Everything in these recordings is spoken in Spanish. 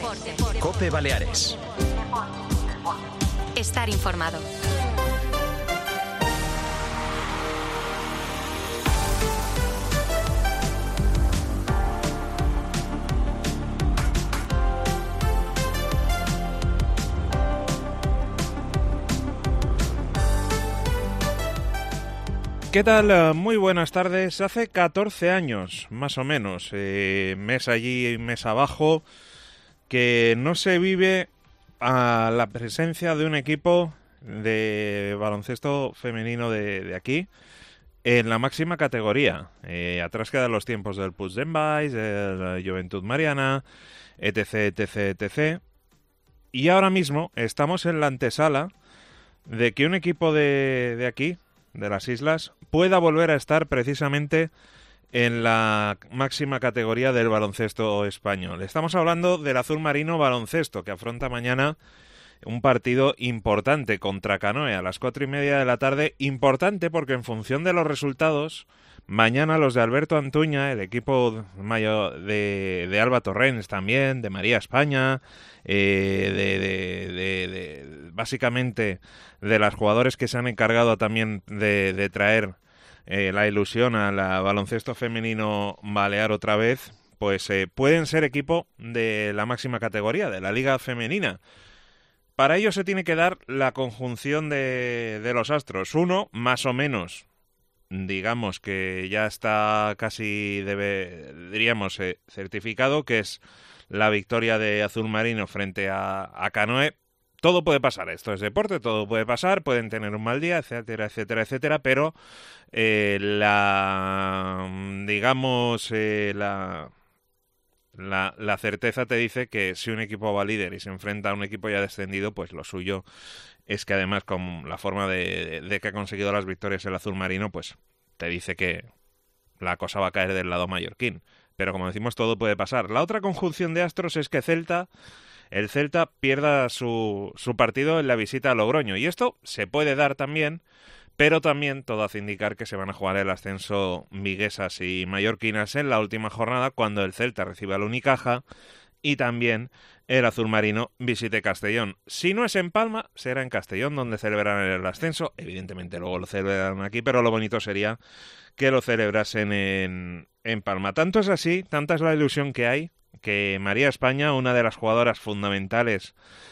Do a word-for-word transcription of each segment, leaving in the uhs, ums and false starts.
COPE Baleares. Estar informado. ¿Qué tal? Muy buenas tardes. Hace catorce años, más o menos, eh, mes allí y mes abajo, que no se vive a la presencia de un equipo de baloncesto femenino de, de aquí en la máxima categoría. Eh, atrás quedan los tiempos del Puig d'en Valls, del Joventut Mariana, etc, etc, etc. Y ahora mismo estamos en la antesala de que un equipo de, de aquí, de las islas, pueda volver a estar precisamente en la máxima categoría del baloncesto español. Estamos hablando del Azul Marino Baloncesto, que afronta mañana un partido importante contra Canoe a las cuatro y media de la tarde. Importante porque en función de los resultados, mañana los de Alberto Antuña, el equipo mayor de, de Alba Torrens también, de María España, eh, de, de, de, de básicamente de las jugadores que se han encargado también de, de traer eh, la ilusión al baloncesto femenino balear otra vez, pues eh, pueden ser equipo de la máxima categoría, de la liga femenina. Para ello se tiene que dar la conjunción de, de los astros. Uno, más o menos, digamos que ya está casi, debe, diríamos, eh, certificado, que es la victoria de Azul Marino frente a, a Canoe. Todo puede pasar, esto es deporte, todo puede pasar, pueden tener un mal día, etcétera, etcétera, etcétera, pero eh, la, digamos, eh, la... La, la certeza te dice que si un equipo va líder y se enfrenta a un equipo ya descendido, pues lo suyo es que además con la forma de, de que ha conseguido las victorias el Azul Marino, pues te dice que la cosa va a caer del lado mallorquín. Pero como decimos, todo puede pasar. La otra conjunción de astros es que Celta, el Celta pierda su, su partido en la visita a Logroño. Y esto se puede dar también, pero también todo hace indicar que se van a jugar el ascenso viguesas y mallorquinas en la última jornada, cuando el Celta reciba al Unicaja y también el Azul Marino visite Castellón. Si no es en Palma, será en Castellón, donde celebrarán el ascenso. Evidentemente luego lo celebrarán aquí, pero lo bonito sería que lo celebrasen en, en Palma. Tanto es así, tanta es la ilusión que hay, que María España, una de las jugadoras fundamentales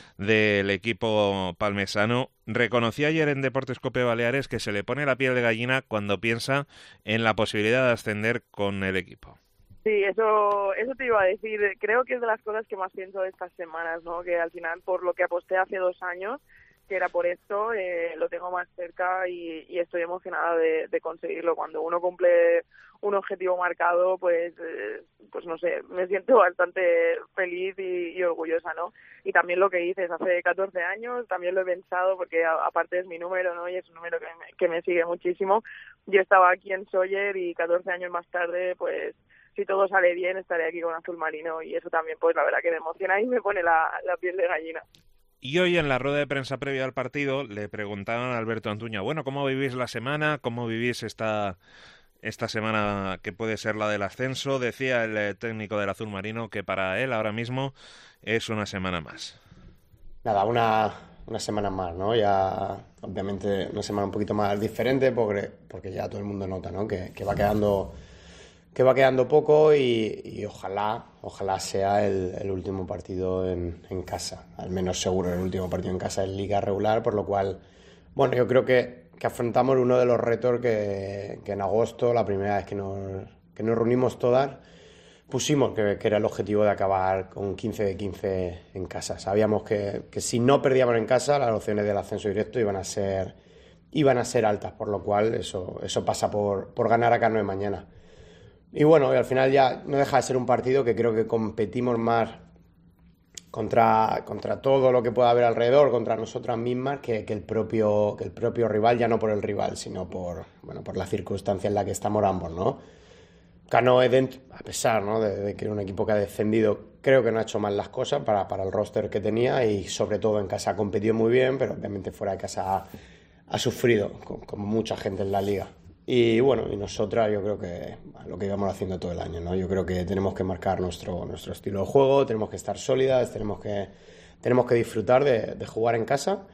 del equipo palmesano, reconocía ayer en Deportes COPE Baleares que se le pone la piel de gallina cuando piensa en la posibilidad de ascender con el equipo. Sí, eso eso te iba a decir. Creo que es de las cosas que más pienso de estas semanas, ¿no? Que al final, por lo que aposté hace dos años, que era por esto, eh, lo tengo más cerca y, y estoy emocionada de, de conseguirlo. Cuando uno cumple un objetivo marcado, pues eh, pues no sé, me siento bastante feliz y, y orgullosa, ¿no? Y también lo que dices, hace catorce años, también lo he pensado, porque a, aparte es mi número, ¿no? Y es un número que me, que me sigue muchísimo. Yo estaba aquí en Sóller y catorce años más tarde, pues si todo sale bien, estaré aquí con Azul Marino, y eso también, pues la verdad que me emociona y me pone la, la piel de gallina. Y hoy en la rueda de prensa previa al partido le preguntaban a Alberto Antuña, bueno, ¿cómo vivís la semana? ¿Cómo vivís esta, esta semana que puede ser la del ascenso? Decía el técnico del Azul Marino que para él ahora mismo es una semana más. Nada, una, una semana más, ¿no? Ya, obviamente, una semana un poquito más diferente porque, porque ya todo el mundo nota, ¿no? Que, que va quedando... que va quedando poco y, y ojalá ojalá sea el, el último partido en, en casa, al menos seguro el último partido en casa en liga regular, por lo cual, bueno, yo creo que, que afrontamos uno de los retos que, que en agosto, la primera vez que nos, que nos reunimos todas, pusimos, que, que era el objetivo de acabar con quince de quince en casa. Sabíamos que, que si no perdíamos en casa, las opciones del ascenso directo iban a ser, iban a ser altas, por lo cual eso, eso pasa por, por ganar a Canoe mañana. Y bueno, y al final ya no deja de ser un partido que creo que competimos más contra, contra todo lo que pueda haber alrededor, contra nosotras mismas, que, que, el propio, que el propio rival, ya no por el rival, sino por, bueno, por la circunstancia en la que estamos ambos, ¿no? Canoe, dentro, a pesar, ¿no?, de, de que era un equipo que ha descendido, creo que no ha hecho mal las cosas para, para el roster que tenía, y sobre todo en casa ha competido muy bien, pero obviamente fuera de casa ha, ha sufrido, como mucha gente en la liga. Y bueno, y nosotras yo creo que bueno, lo que íbamos haciendo todo el año, ¿no? Yo creo que tenemos que marcar nuestro, nuestro estilo de juego, tenemos que estar sólidas, tenemos que, tenemos que disfrutar de, de jugar en casa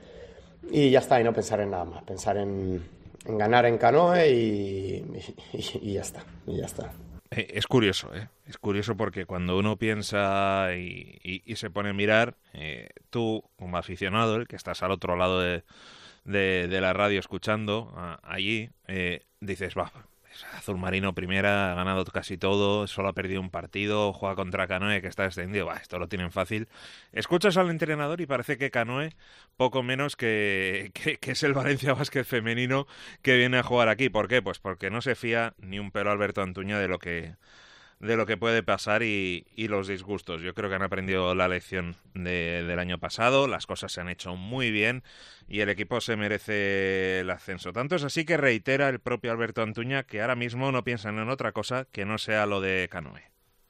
y ya está, y no pensar en nada más, pensar en, en ganar en Canoe y, y, y ya está, y ya está. Es curioso, ¿eh? Es curioso porque cuando uno piensa y, y, y se pone a mirar, eh, tú como aficionado, el que estás al otro lado de, de, de la radio escuchando a, allí, eh, dices, va, Azul Marino primera, ha ganado casi todo, solo ha perdido un partido, juega contra Canoe que está descendido, va, esto lo tienen fácil. Escuchas al entrenador y parece que Canoe poco menos que, que, que es el Valencia Basket femenino que viene a jugar aquí. ¿Por qué? Pues porque no se fía ni un pelo Alberto Antuña de lo que de lo que puede pasar y, y los disgustos. Yo creo que han aprendido la lección de, del año pasado, las cosas se han hecho muy bien y el equipo se merece el ascenso. Tanto es así que reitera el propio Alberto Antuña que ahora mismo no piensan en otra cosa que no sea lo de Canoe.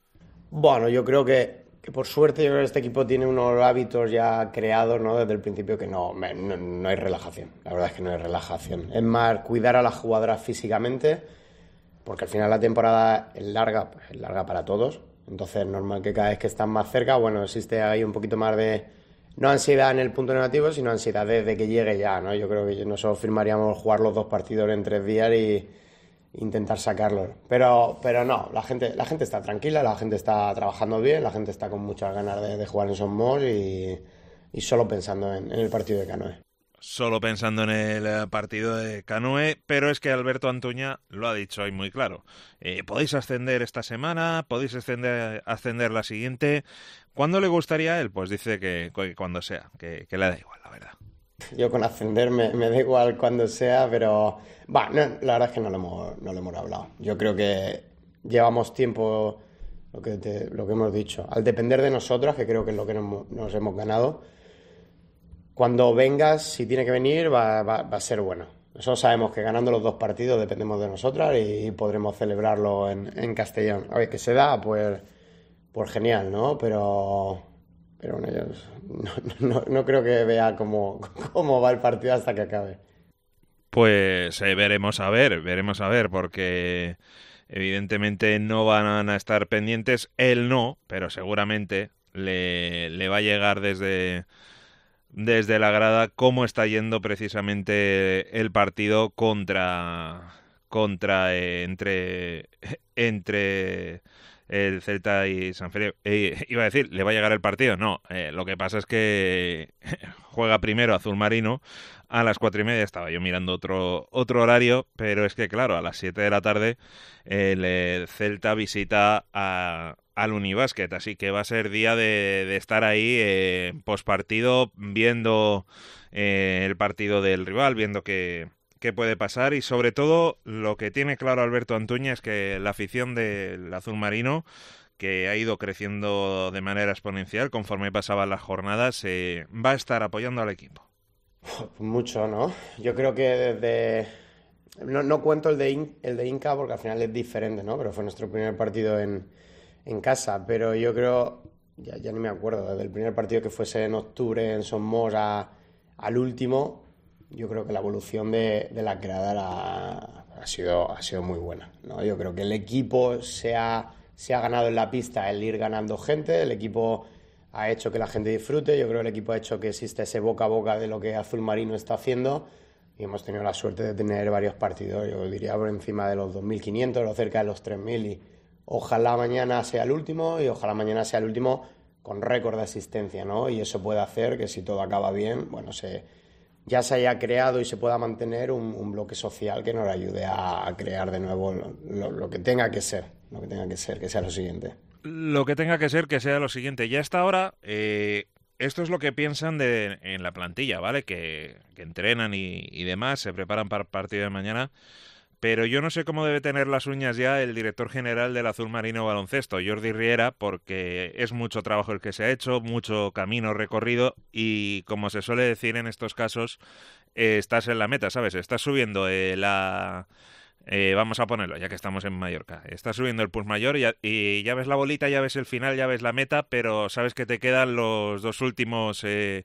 Bueno, yo creo que, que por suerte yo creo que este equipo tiene unos hábitos ya creados, ¿no? Desde el principio que no, no, no hay relajación. La verdad es que no hay relajación. Es más, cuidar a las jugadoras físicamente, porque al final la temporada es larga, pues es larga para todos, entonces es normal que cada vez que están más cerca, bueno, existe ahí un poquito más de, no ansiedad en el punto negativo, sino ansiedad desde que llegue ya, ¿no? Yo creo que nosotros firmaríamos jugar los dos partidos en tres días y intentar sacarlos, pero, pero no, la gente, la gente está tranquila, la gente está trabajando bien, la gente está con muchas ganas de, de jugar en Son Moss y, y solo pensando en, en el partido de Canoe. Solo pensando en el partido de Canoe, pero es que Alberto Antuña lo ha dicho ahí muy claro. Eh, podéis ascender esta semana, podéis ascender, ascender la siguiente. ¿Cuándo le gustaría a él? Pues dice que, que cuando sea, que, que le da igual, la verdad. Yo con ascender me, me da igual cuando sea, pero bah, no, la verdad es que no lo, hemos, no lo hemos hablado. Yo creo que llevamos tiempo, lo que, te, lo que hemos dicho, al depender de nosotras, que creo que es lo que nos, nos hemos ganado. Cuando vengas, si tiene que venir, va, va, va a ser bueno. Nosotros sabemos que ganando los dos partidos dependemos de nosotras y, y podremos celebrarlo en, en Castellón. A ver, que se da, pues, pues genial, ¿no? Pero, pero bueno, yo no, no, no creo que vea cómo, cómo va el partido hasta que acabe. Pues eh, veremos a ver, veremos a ver, porque evidentemente no van a estar pendientes. Él no, pero seguramente le, le va a llegar desde... desde la grada cómo está yendo precisamente el partido contra contra eh, entre entre el Celta y San Felipe. Eh, iba a decir, ¿le va a llegar el partido? No, eh, lo que pasa es que juega primero Azul Marino a las cuatro y media. Estaba yo mirando otro otro horario, pero es que claro, a las siete de la tarde el, el Celta visita a al Unibasket, así que va a ser día de, de estar ahí eh, postpartido, viendo eh, el partido del rival, viendo qué, qué puede pasar y sobre todo lo que tiene claro Alberto Antuña es que la afición del Azul Marino, que ha ido creciendo de manera exponencial conforme pasaban las jornadas, eh, va a estar apoyando al equipo. Mucho, ¿no? Yo creo que desde... No, no cuento el de, In... el de Inca porque al final es diferente, ¿no? Pero fue nuestro primer partido en... en casa, pero yo creo, ya, ya ni me acuerdo, desde el primer partido que fuese en octubre en Son Moss a, al último, yo creo que la evolución de, de la grada ha, ha, sido, ha sido muy buena, ¿no? Yo creo que el equipo se ha, se ha ganado en la pista el ir ganando gente, el equipo ha hecho que la gente disfrute, yo creo que el equipo ha hecho que exista ese boca a boca de lo que Azul Marino está haciendo y hemos tenido la suerte de tener varios partidos, yo diría por encima de los dos mil quinientos o cerca de los tres mil y ojalá mañana sea el último y ojalá mañana sea el último con récord de asistencia, ¿no? Y eso puede hacer que si todo acaba bien, bueno, se, ya se haya creado y se pueda mantener un, un bloque social que nos ayude a, a crear de nuevo lo, lo, lo que tenga que ser, lo que tenga que ser, que sea lo siguiente. Lo que tenga que ser, que sea lo siguiente. Ya hasta ahora, eh, esto es lo que piensan de, en la plantilla, ¿vale? Que, que entrenan y, y demás, se preparan para el partido de mañana. Pero yo no sé cómo debe tener las uñas ya el director general del Azul Marino Baloncesto, Jordi Riera, porque es mucho trabajo el que se ha hecho, mucho camino recorrido y, como se suele decir en estos casos, eh, estás en la meta, ¿sabes? Estás subiendo eh, la... Eh, vamos a ponerlo, ya que estamos en Mallorca. Estás subiendo el Puigmayor y, y ya ves la bolita, ya ves el final, ya ves la meta, pero sabes que te quedan los dos últimos... Eh,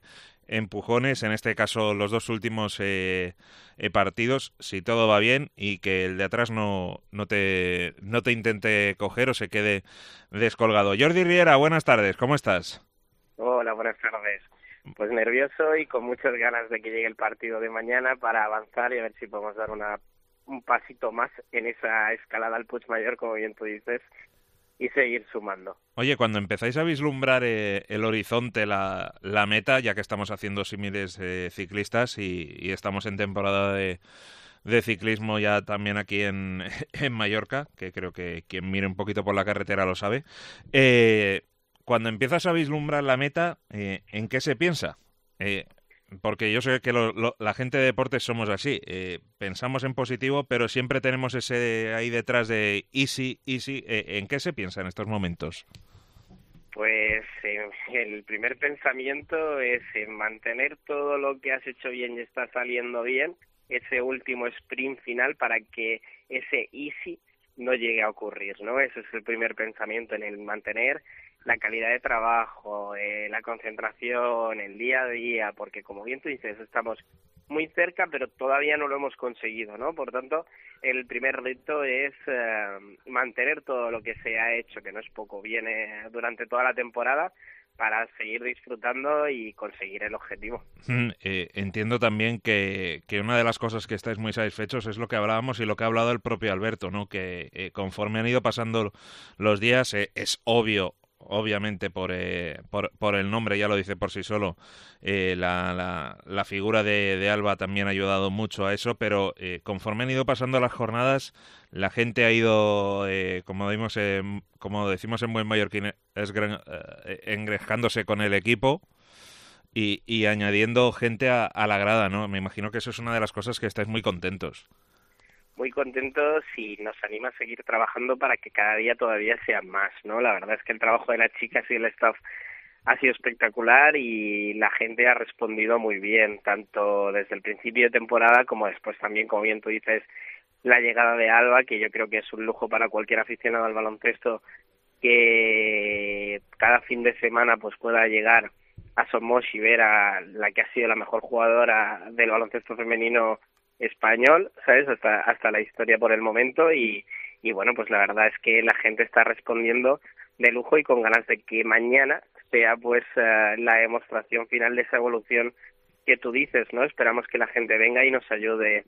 empujones, en este caso los dos últimos eh, eh, partidos, si todo va bien y que el de atrás no, no, te, no te intente coger o se quede descolgado. Jordi Riera, buenas tardes, ¿cómo estás? Hola, buenas tardes. Pues nervioso y con muchas ganas de que llegue el partido de mañana para avanzar y a ver si podemos dar una un pasito más en esa escalada al Puigmayor, como bien tú dices, y seguir sumando. Oye, cuando empezáis a vislumbrar eh, el horizonte, la, la meta, ya que estamos haciendo símiles eh, ciclistas y, y estamos en temporada de, de ciclismo ya también aquí en, en Mallorca, que creo que quien mire un poquito por la carretera lo sabe, eh, cuando empiezas a vislumbrar la meta, eh, ¿en qué se piensa? Eh, Porque yo sé que lo, lo, la gente de deportes somos así, eh, pensamos en positivo, pero siempre tenemos ese ahí detrás de easy, easy. Eh, ¿En qué se piensa en estos momentos? Pues eh, el primer pensamiento es en mantener todo lo que has hecho bien y está saliendo bien, ese último sprint final para que ese easy no llegue a ocurrir, ¿no? Ese es el primer pensamiento, en el mantener la calidad de trabajo, eh, la concentración, el día a día, porque como bien tú dices, estamos muy cerca, pero todavía no lo hemos conseguido, ¿no? Por tanto, el primer reto es eh, mantener todo lo que se ha hecho, que no es poco, viene durante toda la temporada, para seguir disfrutando y conseguir el objetivo. Mm, eh, entiendo también que, que una de las cosas que estáis muy satisfechos es lo que hablábamos y lo que ha hablado el propio Alberto, ¿no? Que eh, conforme han ido pasando los días, eh, es obvio, obviamente por, eh, por por el nombre, ya lo dice por sí solo, eh, la, la, la figura de, de Alba también ha ayudado mucho a eso, pero eh, conforme han ido pasando las jornadas, la gente ha ido, eh, como, dimos, eh, como decimos en buen mallorquín, esgren, eh, engrejándose con el equipo y, y añadiendo gente a, a la grada, ¿no? Me imagino que eso es una de las cosas que estáis muy contentos. Muy contentos y nos anima a seguir trabajando para que cada día todavía sea más, ¿no? La verdad es que el trabajo de las chicas y el staff ha sido espectacular y la gente ha respondido muy bien, tanto desde el principio de temporada como después también, como bien tú dices, la llegada de Alba, que yo creo que es un lujo para cualquier aficionado al baloncesto, que cada fin de semana pues pueda llegar a Somos y ver a la que ha sido la mejor jugadora del baloncesto femenino español, ¿sabes? Hasta hasta la historia por el momento y, y bueno, pues la verdad es que la gente está respondiendo de lujo y con ganas de que mañana sea pues uh, la demostración final de esa evolución que tú dices, ¿no? Esperamos que la gente venga y nos ayude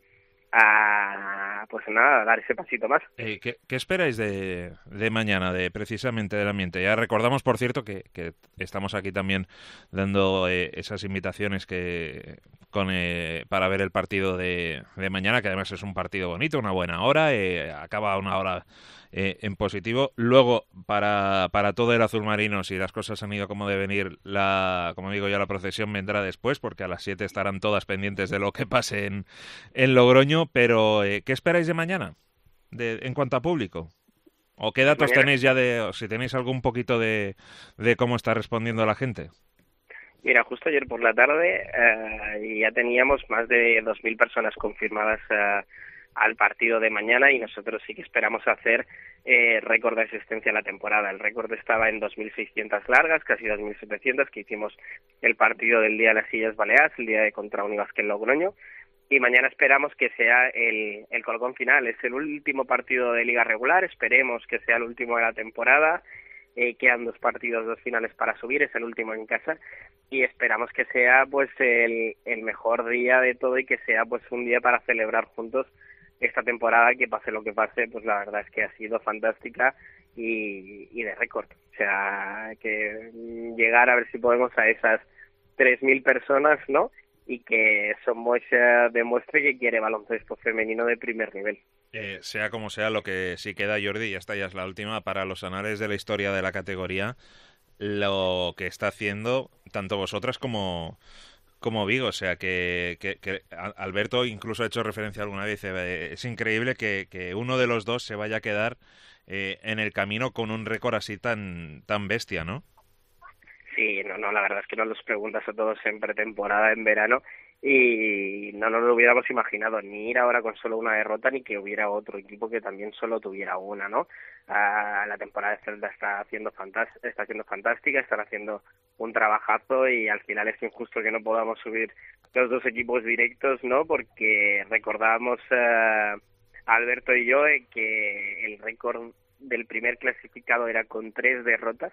a, pues nada, a dar ese pasito más. Eh, ¿qué, ¿Qué esperáis de, de mañana, de precisamente del ambiente? Ya recordamos, por cierto, que, que estamos aquí también dando eh, esas invitaciones que con eh, para ver el partido de, de mañana, que además es un partido bonito, una buena hora, eh, acaba una hora eh, en positivo. Luego, para, para todo el azul marino, si las cosas han ido como deben ir, la, como digo yo, la procesión vendrá después, porque a las siete estarán todas pendientes de lo que pase en, en Logroño. Pero, eh, ¿qué esperáis de mañana de, en cuanto a público? ¿O qué datos Mañana... tenéis ya de, o si tenéis algún poquito de, de cómo está respondiendo la gente? Mira, justo ayer por la tarde uh, ya teníamos más de dos mil personas confirmadas uh, al partido de mañana y nosotros sí que esperamos hacer eh, récord de asistencia a la temporada. El récord estaba en dos mil seiscientas largas, casi dos mil setecientas, que hicimos el partido del día de las Illes Balears, el día de contra Unibasquet Logroño. Y mañana esperamos que sea el, el colgón final. Es el último partido de liga regular, esperemos que sea el último de la temporada. Eh, quedan dos partidos, dos finales para subir, es el último en casa. Y esperamos que sea pues el, el mejor día de todo y que sea pues un día para celebrar juntos esta temporada, que pase lo que pase, pues la verdad es que ha sido fantástica y, y de récord. O sea, que llegar a ver si podemos a esas tres mil personas, ¿no? Y que Somos uh, demuestre que quiere baloncesto femenino de primer nivel. Eh, sea como sea, lo que sí queda, Jordi, ya está, ya es la última, para los anales de la historia de la categoría, lo que está haciendo tanto vosotras como, como Vigo. O sea, que, que, que Alberto incluso ha hecho referencia alguna vez, dice, es increíble que, que uno de los dos se vaya a quedar eh, en el camino con un récord así tan, tan bestia, ¿no? Sí, no, no, la verdad es que nos los preguntas a todos en pretemporada, en verano, y no nos lo hubiéramos imaginado, ni ir ahora con solo una derrota, ni que hubiera otro equipo que también solo tuviera una, ¿no? Uh, la temporada de Celta está haciendo fantás- está siendo fantástica, están haciendo un trabajazo y al final es injusto que no podamos subir los dos equipos directos, ¿no? Porque recordábamos, uh, Alberto y yo, eh, que el récord del primer clasificado era con tres derrotas.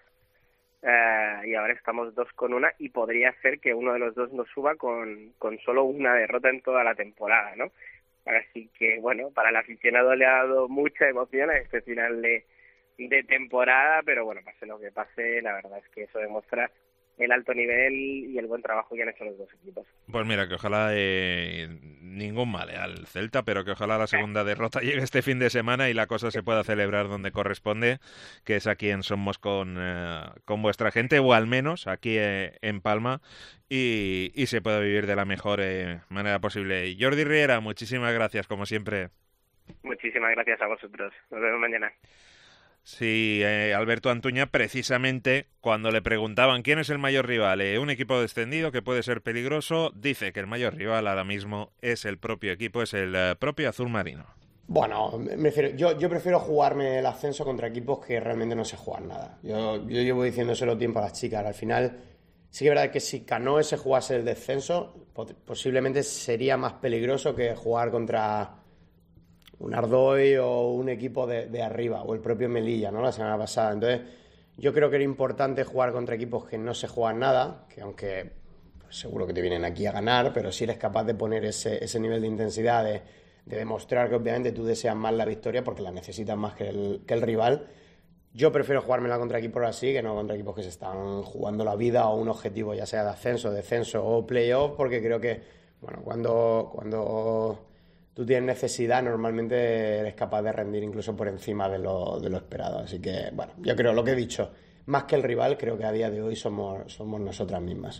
Uh, y ahora estamos dos con una y podría ser que uno de los dos nos suba con, con solo una derrota en toda la temporada, ¿no? Así que, bueno, para el aficionado le ha dado mucha emoción a este final de, de temporada, pero bueno, pase lo que pase, la verdad es que eso demuestra el alto nivel y el buen trabajo que han hecho los dos equipos. Pues mira, que ojalá eh, ningún mal eh, al Celta, pero que ojalá la segunda derrota llegue este fin de semana y la cosa se pueda celebrar donde corresponde, que es aquí en Somos con, eh, con vuestra gente, o al menos aquí eh, en Palma, y, y se pueda vivir de la mejor eh, manera posible. Jordi Riera, muchísimas gracias, como siempre. Muchísimas gracias a vosotros. Nos vemos mañana. Sí, eh, Alberto Antuña, precisamente cuando le preguntaban quién es el mayor rival, eh, un equipo descendido que puede ser peligroso, dice que el mayor rival ahora mismo es el propio equipo, es el eh, propio Azul Marino. Bueno, me refiero, yo, yo prefiero jugarme el ascenso contra equipos que realmente no se juegan nada. Yo, yo llevo diciéndoselo tiempo a las chicas. Al final, sí que es verdad que si Canoe se jugase el descenso, posiblemente sería más peligroso que jugar contra un Ardoy o un equipo de, de arriba, o el propio Melilla, ¿no? La semana pasada. Entonces, yo creo que era importante jugar contra equipos que no se juegan nada, que aunque pues, seguro que te vienen aquí a ganar, pero si eres capaz de poner ese, ese nivel de intensidad, de, de demostrar que obviamente tú deseas más la victoria porque la necesitas más que el, que el rival. Yo prefiero jugármela contra equipos así que no contra equipos que se están jugando la vida o un objetivo, ya sea de ascenso, descenso o playoff, porque creo que, bueno, cuando... cuando tú tienes necesidad, normalmente eres capaz de rendir incluso por encima de lo, de lo esperado. Así que, bueno, yo creo lo que he dicho, más que el rival, creo que a día de hoy somos, somos nosotras mismas.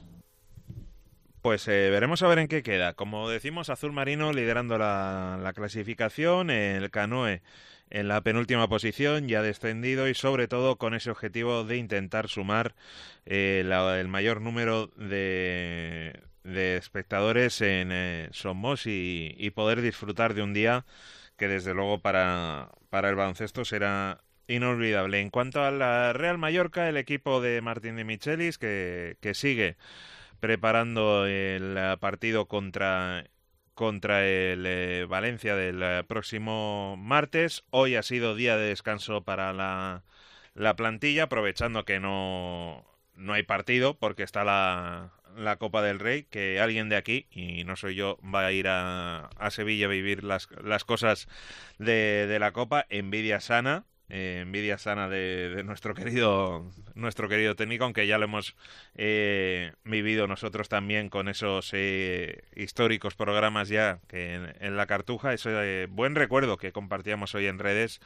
Pues eh, veremos a ver en qué queda. Como decimos, Azul Marino liderando la, la clasificación, el Canoe en la penúltima posición, ya descendido y sobre todo con ese objetivo de intentar sumar eh, la, el mayor número de... de espectadores en eh, Somos y, y poder disfrutar de un día que desde luego para, para el baloncesto será inolvidable. En cuanto a la Real Mallorca, el equipo de Martín de Michelis que, que sigue preparando el partido contra, contra el eh, Valencia del eh, próximo martes. Hoy ha sido día de descanso para la, la plantilla, aprovechando que no, no hay partido porque está la... la Copa del Rey, que alguien de aquí, y no soy yo, va a ir a, a Sevilla a vivir las, las cosas de, de la Copa. Envidia sana, eh, envidia sana de, de nuestro querido nuestro querido técnico, aunque ya lo hemos eh, vivido nosotros también con esos eh, históricos programas ya que en, en la Cartuja, ese eh, buen recuerdo que compartíamos hoy en redes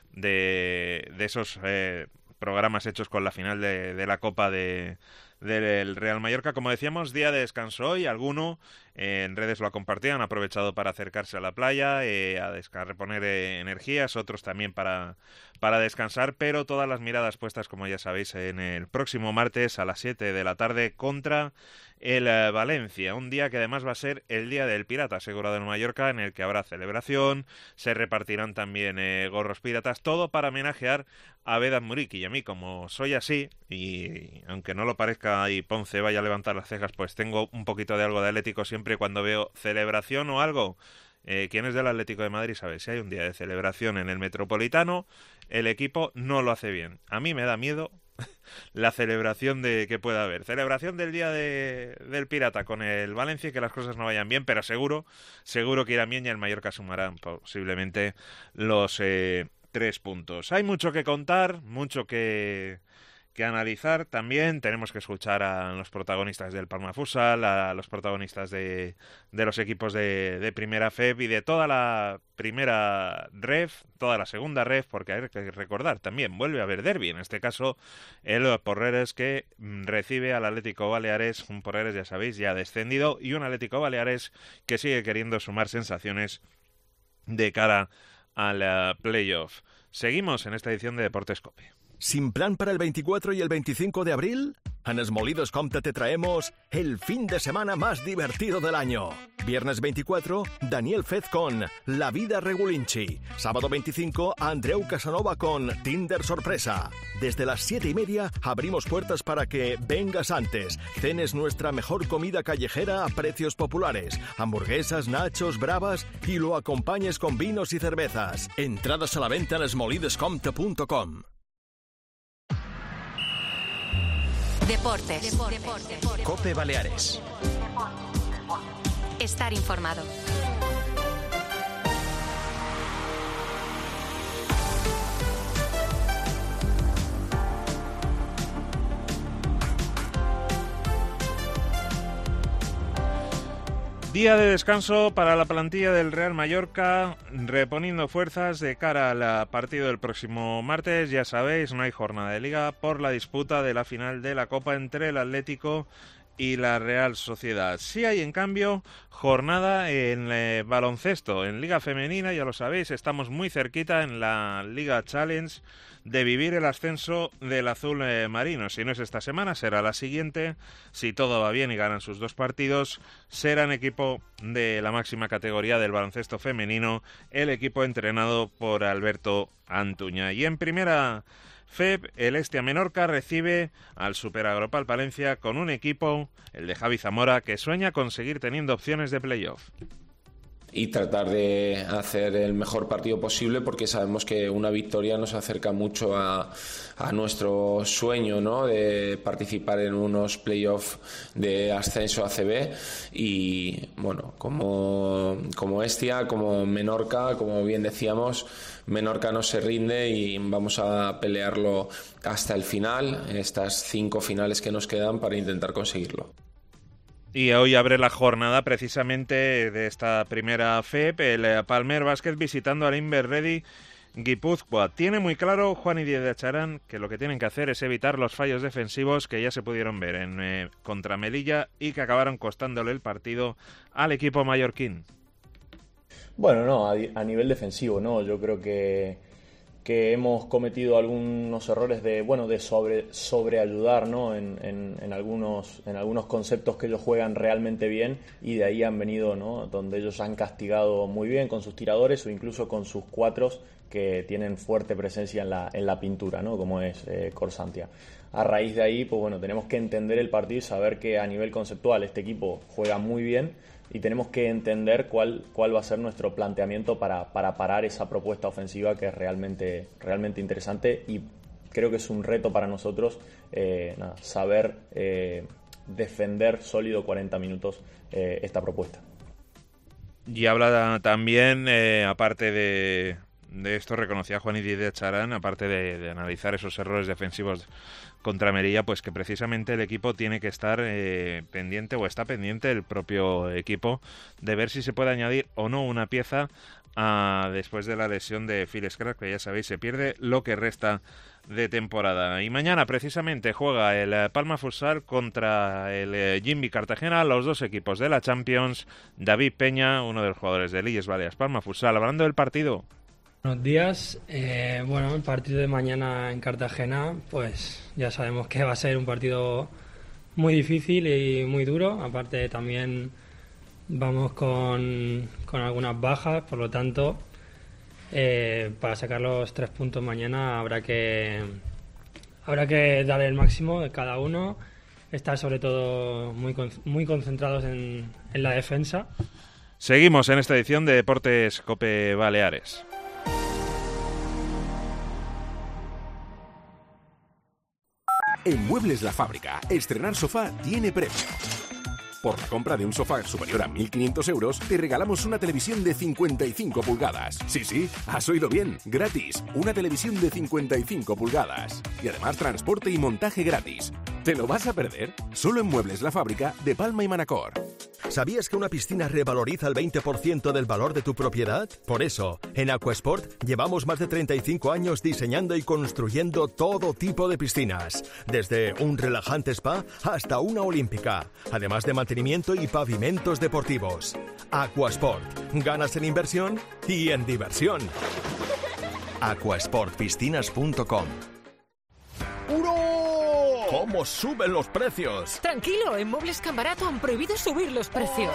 de, de esos eh, programas hechos con la final de, de la Copa de del Real Mallorca. Como decíamos, día de descanso hoy. Alguno eh, en redes lo ha compartido, han aprovechado para acercarse a la playa, eh, a, a reponer eh, energías, otros también para, para descansar, pero todas las miradas puestas, como ya sabéis, en el próximo martes a las siete de la tarde contra el eh, Valencia, un día que además va a ser el Día del Pirata asegurado en Mallorca, en el que habrá celebración, se repartirán también eh, gorros piratas, todo para homenajear a Vedat Muriqui. Y a mí, como soy así, y aunque no lo parezca y Ponce vaya a levantar las cejas, pues tengo un poquito de algo de Atlético siempre cuando veo celebración o algo. Eh, ¿Quién es del Atlético de Madrid sabe? Si hay un día de celebración en el Metropolitano, el equipo no lo hace bien. A mí me da miedo la celebración de que pueda haber. Celebración del Día de, del Pirata con el Valencia y que las cosas no vayan bien, pero seguro, seguro que irá bien y el Mallorca sumará posiblemente los eh, tres puntos. Hay mucho que contar, mucho que... que analizar también. Tenemos que escuchar a los protagonistas del Palma Futsal, a los protagonistas de, de los equipos de, de Primera F E B y de toda la primera ref, toda la segunda ref, porque hay que recordar también, vuelve a haber derbi, en este caso el Porreres que recibe al Atlético Baleares, un Porreres, ya sabéis, ya descendido, y un Atlético Baleares que sigue queriendo sumar sensaciones de cara al uh, playoff. Seguimos en esta edición de Deportes Cope. ¿Sin plan para el veinticuatro y el veinticinco de abril? En Esmolidos Comte te traemos el fin de semana más divertido del año. Viernes veinticuatro, Daniel Fez con La vida Regulinchi. Sábado veinticinco, Andreu Casanova con Tinder Sorpresa. Desde las siete y media abrimos puertas para que vengas antes, cenes nuestra mejor comida callejera a precios populares, hamburguesas, nachos, bravas, y lo acompañes con vinos y cervezas. Entradas a la venta en esmolidescomte punto com. Deportes. Deportes. Cope Baleares. Estar informado. Día de descanso para la plantilla del Real Mallorca, reponiendo fuerzas de cara al partido del próximo martes. Ya sabéis, no hay jornada de Liga por la disputa de la final de la Copa entre el Atlético y la Real Sociedad. Sí hay, en cambio, jornada en eh, baloncesto, en Liga Femenina, ya lo sabéis, estamos muy cerquita en la Liga Challenge de vivir el ascenso del azul eh, marino. Si no es esta semana, será la siguiente. Si todo va bien y ganan sus dos partidos, serán equipo de la máxima categoría del baloncesto femenino, el equipo entrenado por Alberto Antuña. Y en primera F E P, el Hestia Menorca recibe al Super Agropal Palencia con un equipo, el de Javi Zamora, que sueña con seguir teniendo opciones de playoff. Y tratar de hacer el mejor partido posible, porque sabemos que una victoria nos acerca mucho a, a nuestro sueño, ¿no?, de participar en unos playoffs de ascenso a A C B. Y bueno, como, como Hestia, como Menorca, como bien decíamos, Menorca no se rinde y vamos a pelearlo hasta el final, en estas cinco finales que nos quedan, para intentar conseguirlo. Y hoy abre la jornada precisamente de esta primera F E P, el Palmer Basket visitando al Inver Ready Guipúzcoa. Tiene muy claro Juan y Díaz de Acharán que lo que tienen que hacer es evitar los fallos defensivos que ya se pudieron ver en eh, contra Melilla y que acabaron costándole el partido al equipo mallorquín. Bueno, no, a, a nivel defensivo, no, yo creo que que hemos cometido algunos errores de, bueno, de sobre, sobreayudar, ¿no?, en, en, en, algunos, en algunos conceptos que ellos juegan realmente bien, y de ahí han venido, ¿no?, donde ellos han castigado muy bien con sus tiradores o incluso con sus cuatros que tienen fuerte presencia en la, en la pintura, ¿no?, como es eh, Corsantia. A raíz de ahí, pues bueno, tenemos que entender el partido y saber que a nivel conceptual este equipo juega muy bien, y tenemos que entender cuál, cuál va a ser nuestro planteamiento para, para parar esa propuesta ofensiva que es realmente, realmente interesante, y creo que es un reto para nosotros eh, nada, saber eh, defender sólido cuarenta minutos eh, esta propuesta. Y habla también, eh, aparte de, de esto, reconocía Juan y Díaz de Acharán, aparte de, de analizar esos errores defensivos contra Melilla, pues que precisamente el equipo tiene que estar eh, pendiente, o está pendiente el propio equipo, de ver si se puede añadir o no una pieza a, después de la lesión de Phil Scruggs, que ya sabéis se pierde lo que resta de temporada. Y mañana precisamente juega el Palma Futsal contra el Jimby Cartagena, los dos equipos de la Champions. David Peña, uno de los jugadores de Illes Baleas Palma Futsal, hablando del partido. Buenos días. Eh, bueno, el partido de mañana en Cartagena, pues ya sabemos que va a ser un partido muy difícil y muy duro. Aparte también vamos con, con algunas bajas, por lo tanto, eh, para sacar los tres puntos mañana habrá que habrá que darle el máximo de cada uno, estar sobre todo muy, muy concentrados en, en la defensa. Seguimos en esta edición de Deportes Cope Baleares. En Muebles La Fábrica, estrenar sofá tiene premio. Por la compra de un sofá superior a mil quinientos euros, te regalamos una televisión de cincuenta y cinco pulgadas. Sí, sí, has oído bien, gratis. Una televisión de cincuenta y cinco pulgadas. Y además transporte y montaje gratis. ¿Te lo vas a perder? Solo en Muebles La Fábrica de Palma y Manacor. ¿Sabías que una piscina revaloriza el veinte por ciento del valor de tu propiedad? Por eso, en Aquasport llevamos más de treinta y cinco años diseñando y construyendo todo tipo de piscinas, desde un relajante spa hasta una olímpica, además de mantenimiento y pavimentos deportivos. Aquasport, ganas en inversión y en diversión. aquasport piscinas punto com. ¡Uno! ¿Cómo suben los precios? Tranquilo, en Muebles Cambarato han prohibido subir los precios.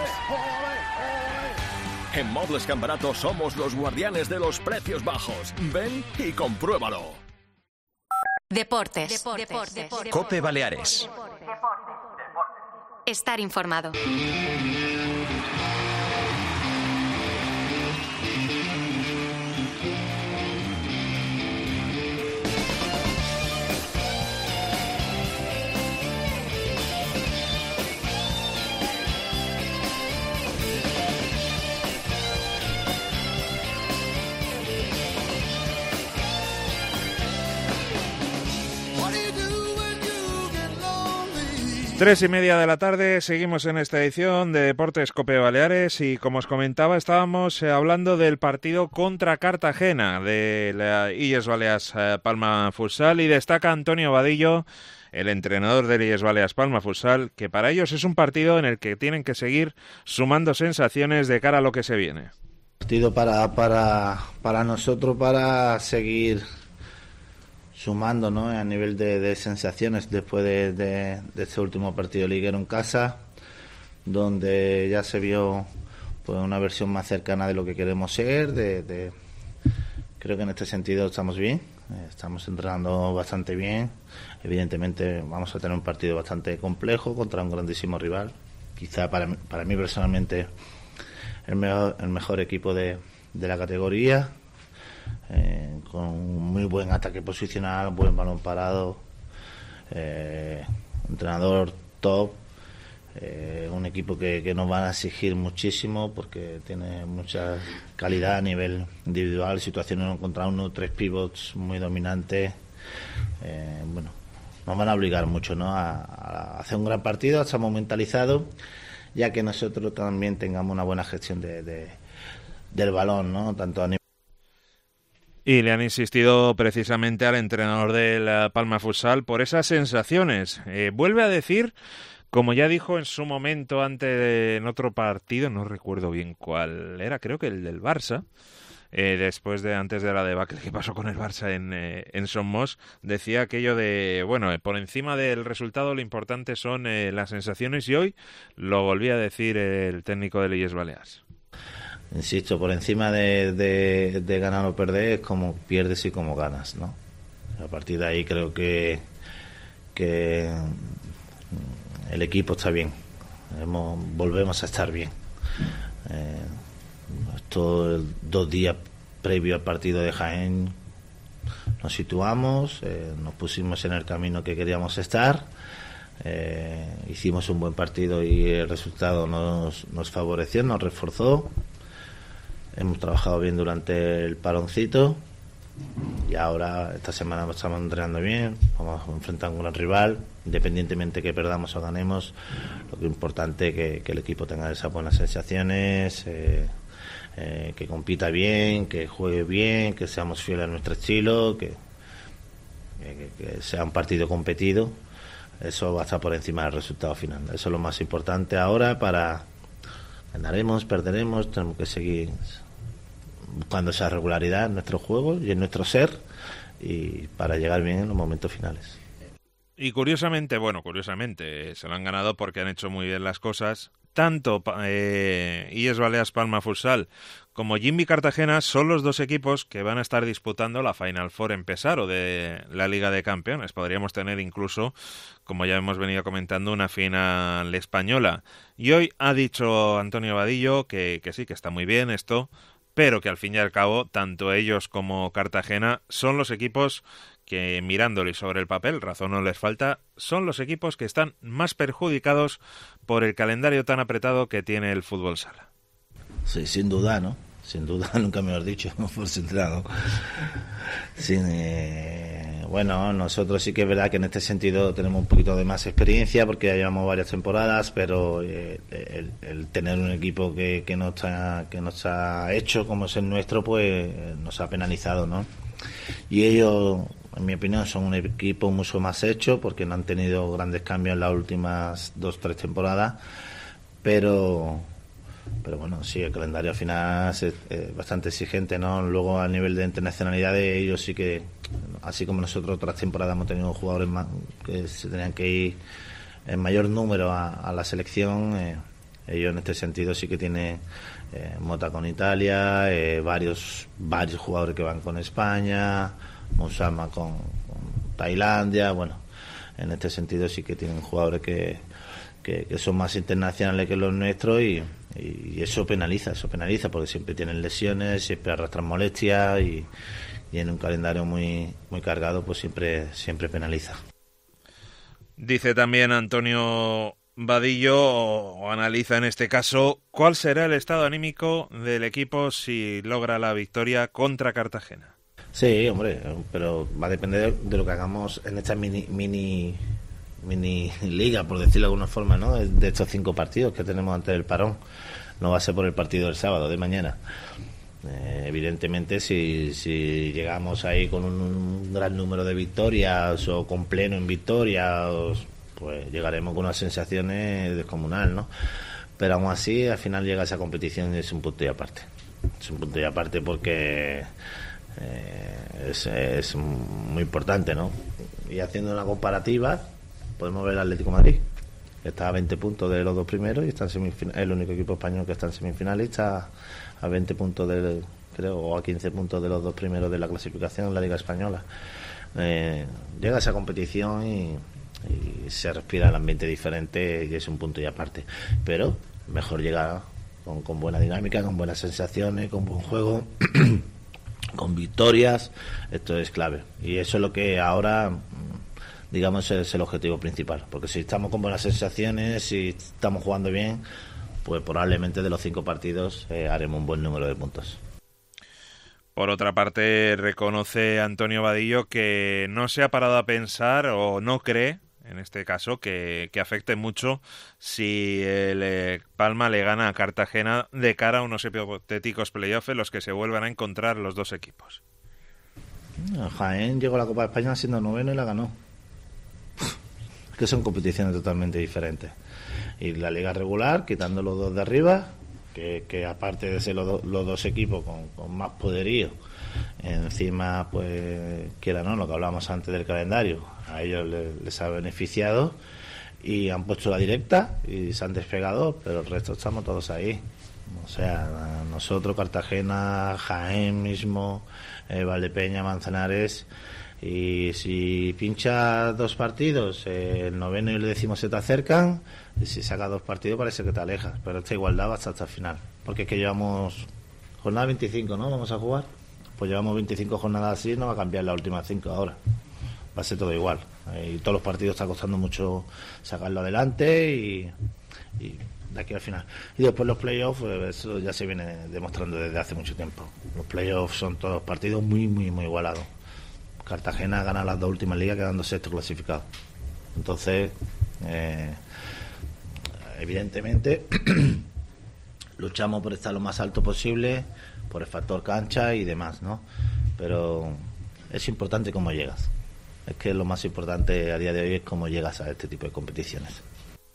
En Muebles Cambarato somos los guardianes de los precios bajos. Ven y compruébalo. Deportes. Deportes. Deportes. Deportes. COPE Baleares. Estar informado. Tres y media de la tarde, seguimos en esta edición de Deportes COPE Baleares y como os comentaba estábamos hablando del partido contra Cartagena de la I E S Baleas Palma Futsal y destaca Antonio Vadillo, el entrenador del I E S Baleas Palma Futsal, que para ellos es un partido en el que tienen que seguir sumando sensaciones de cara a lo que se viene. Partido para, para, para nosotros para seguir sumando, ¿no?, a nivel de, de sensaciones después de, de, de este último partido liguero en casa, donde ya se vio pues una versión más cercana de lo que queremos ser. De, de, creo que en este sentido estamos bien, estamos entrenando bastante bien. Evidentemente vamos a tener un partido bastante complejo contra un grandísimo rival, quizá para, para mí personalmente el mejor, el mejor equipo de, de la categoría. Eh, con muy buen ataque posicional, buen balón parado, eh, entrenador top, eh, un equipo que, que nos van a exigir muchísimo porque tiene mucha calidad a nivel individual, situaciones contra uno, tres pivots muy dominantes. Eh, bueno, nos van a obligar mucho, ¿no?, a, a hacer un gran partido. Estamos mentalizados, ya que nosotros también tengamos una buena gestión de, de, del balón, ¿no?, tanto a nivel. Y le han insistido precisamente al entrenador del Palma Futsal por esas sensaciones. Eh, vuelve a decir, como ya dijo en su momento antes de, en otro partido, no recuerdo bien cuál era, creo que el del Barça, eh, después de antes de la debacle que pasó con el Barça en, eh, en Somos, decía aquello de, bueno, por encima del resultado lo importante son eh, las sensaciones, y hoy lo volvía a decir el técnico del I E S Baleas. Insisto, por encima de, de, de ganar o perder es como pierdes y como ganas, ¿no? A partir de ahí creo que, que el equipo está bien, Hemos, volvemos a estar bien. Eh, estos dos días previo al partido de Jaén nos situamos, eh, nos pusimos en el camino que queríamos estar, eh, hicimos un buen partido y el resultado nos, nos favoreció, nos reforzó. Hemos trabajado bien durante el paroncito y ahora esta semana estamos entrenando bien, vamos a enfrentar a un gran rival, independientemente que perdamos o ganemos. Lo que es importante es que, que el equipo tenga esas buenas sensaciones, eh, eh, que compita bien, que juegue bien, que seamos fieles a nuestro estilo, que, que, que sea un partido competido. Eso va a estar por encima del resultado final. Eso es lo más importante ahora. Para ganaremos, perderemos, tenemos que seguir buscando esa regularidad en nuestro juego y en nuestro ser, y para llegar bien en los momentos finales. Y curiosamente, bueno, curiosamente, se lo han ganado porque han hecho muy bien las cosas. Tanto eh, I E S Baleas Palma Futsal como Jimmy Cartagena son los dos equipos que van a estar disputando la Final Four en Pesaro de la Liga de Campeones. Podríamos tener incluso, como ya hemos venido comentando, una final española. Y hoy ha dicho Antonio Vadillo que, que sí, que está muy bien esto, pero que al fin y al cabo tanto ellos como Cartagena son los equipos que, mirándole sobre el papel, razón no les falta, son los equipos que están más perjudicados por el calendario tan apretado que tiene el fútbol sala. Sí, sin duda, ¿no? Sin duda, nunca me lo has dicho, por centrado. Sin, eh, bueno, nosotros sí que es verdad que en este sentido tenemos un poquito de más experiencia porque ya llevamos varias temporadas, pero eh, el, el tener un equipo que, que no está que no está hecho como es el nuestro, pues nos ha penalizado, ¿no? Y ellos, en mi opinión, son un equipo mucho más hecho porque no han tenido grandes cambios en las últimas dos tres temporadas, pero pero bueno, sí, el calendario al final es, es bastante exigente, ¿no? Luego a nivel de internacionalidad de ellos sí que, así como nosotros otras temporadas hemos tenido jugadores más, que se tenían que ir en mayor número a, a la selección, eh, ellos en este sentido sí que tienen eh, Mota con Italia, eh, varios varios jugadores que van con España, Musama con, con Tailandia, bueno, en este sentido sí que tienen jugadores que, que, que son más internacionales que los nuestros y, y eso penaliza, eso penaliza porque siempre tienen lesiones, siempre arrastran molestias y, y en un calendario muy muy cargado pues siempre siempre penaliza. Dice también Antonio Vadillo, o analiza en este caso, ¿cuál será el estado anímico del equipo si logra la victoria contra Cartagena? Sí, hombre, pero va a depender de lo que hagamos en esta mini mini mini liga, por decirlo de alguna forma, ¿no? De estos cinco partidos que tenemos antes del parón. No va a ser por el partido del sábado, de mañana. Eh, evidentemente, si, si llegamos ahí con un, un gran número de victorias o con pleno en victorias, pues llegaremos con unas sensaciones descomunal, ¿no? Pero aún así, al final llega esa competición y es un punto y aparte. Es un punto y aparte porque eh, es, es muy importante, ¿no? Y haciendo una comparativa, podemos ver el Atlético de Madrid, que está a veinte puntos de los dos primeros y está en semifinal, es el único equipo español que está en semifinales y está a veinte puntos del, creo, o a quince puntos de los dos primeros de la clasificación en la Liga Española. Eh, llega a esa competición y, y se respira el ambiente diferente y es un punto y aparte. Pero mejor llegar con, con buena dinámica, con buenas sensaciones, con buen juego, con victorias. Esto es clave. Y eso es lo que ahora, digamos, es el objetivo principal. Porque si estamos con buenas sensaciones, si estamos jugando bien, pues probablemente de los cinco partidos eh, haremos un buen número de puntos. Por otra parte, reconoce Antonio Vadillo que no se ha parado a pensar o no cree, en este caso, que, que afecte mucho si el eh, Palma le gana a Cartagena de cara a unos hipotéticos playoffs en los que se vuelvan a encontrar los dos equipos. Jaén llegó a la Copa de España siendo noveno y la ganó. Es que son competiciones totalmente diferentes. Y la liga regular, quitando los dos de arriba, que, que aparte de ser los, do, los dos equipos con, con más poderío, encima, pues, quiera no, lo que hablábamos antes del calendario, a ellos les, les ha beneficiado y han puesto la directa y se han despegado, pero el resto estamos todos ahí. O sea, nosotros, Cartagena, Jaén mismo, eh, Valdepeña, Manzanares. Y si pinchas dos partidos, eh, el noveno y el décimo se te acercan, y si sacas dos partidos parece que te alejas, pero esta igualdad va hasta, hasta el final, porque es que llevamos jornada veinticinco, ¿no? Vamos a jugar, pues llevamos veinticinco jornadas así, no va a cambiar las últimas cinco ahora, va a ser todo igual, y todos los partidos está costando mucho sacarlo adelante y, y de aquí al final. Y después los playoffs, pues eso ya se viene demostrando desde hace mucho tiempo. Los playoffs son todos partidos muy, muy, muy igualados. Cartagena gana las dos últimas ligas quedando sexto clasificado. Entonces, eh, evidentemente, luchamos por estar lo más alto posible, por el factor cancha y demás, ¿no? Pero es importante cómo llegas. Es que lo más importante a día de hoy es cómo llegas a este tipo de competiciones.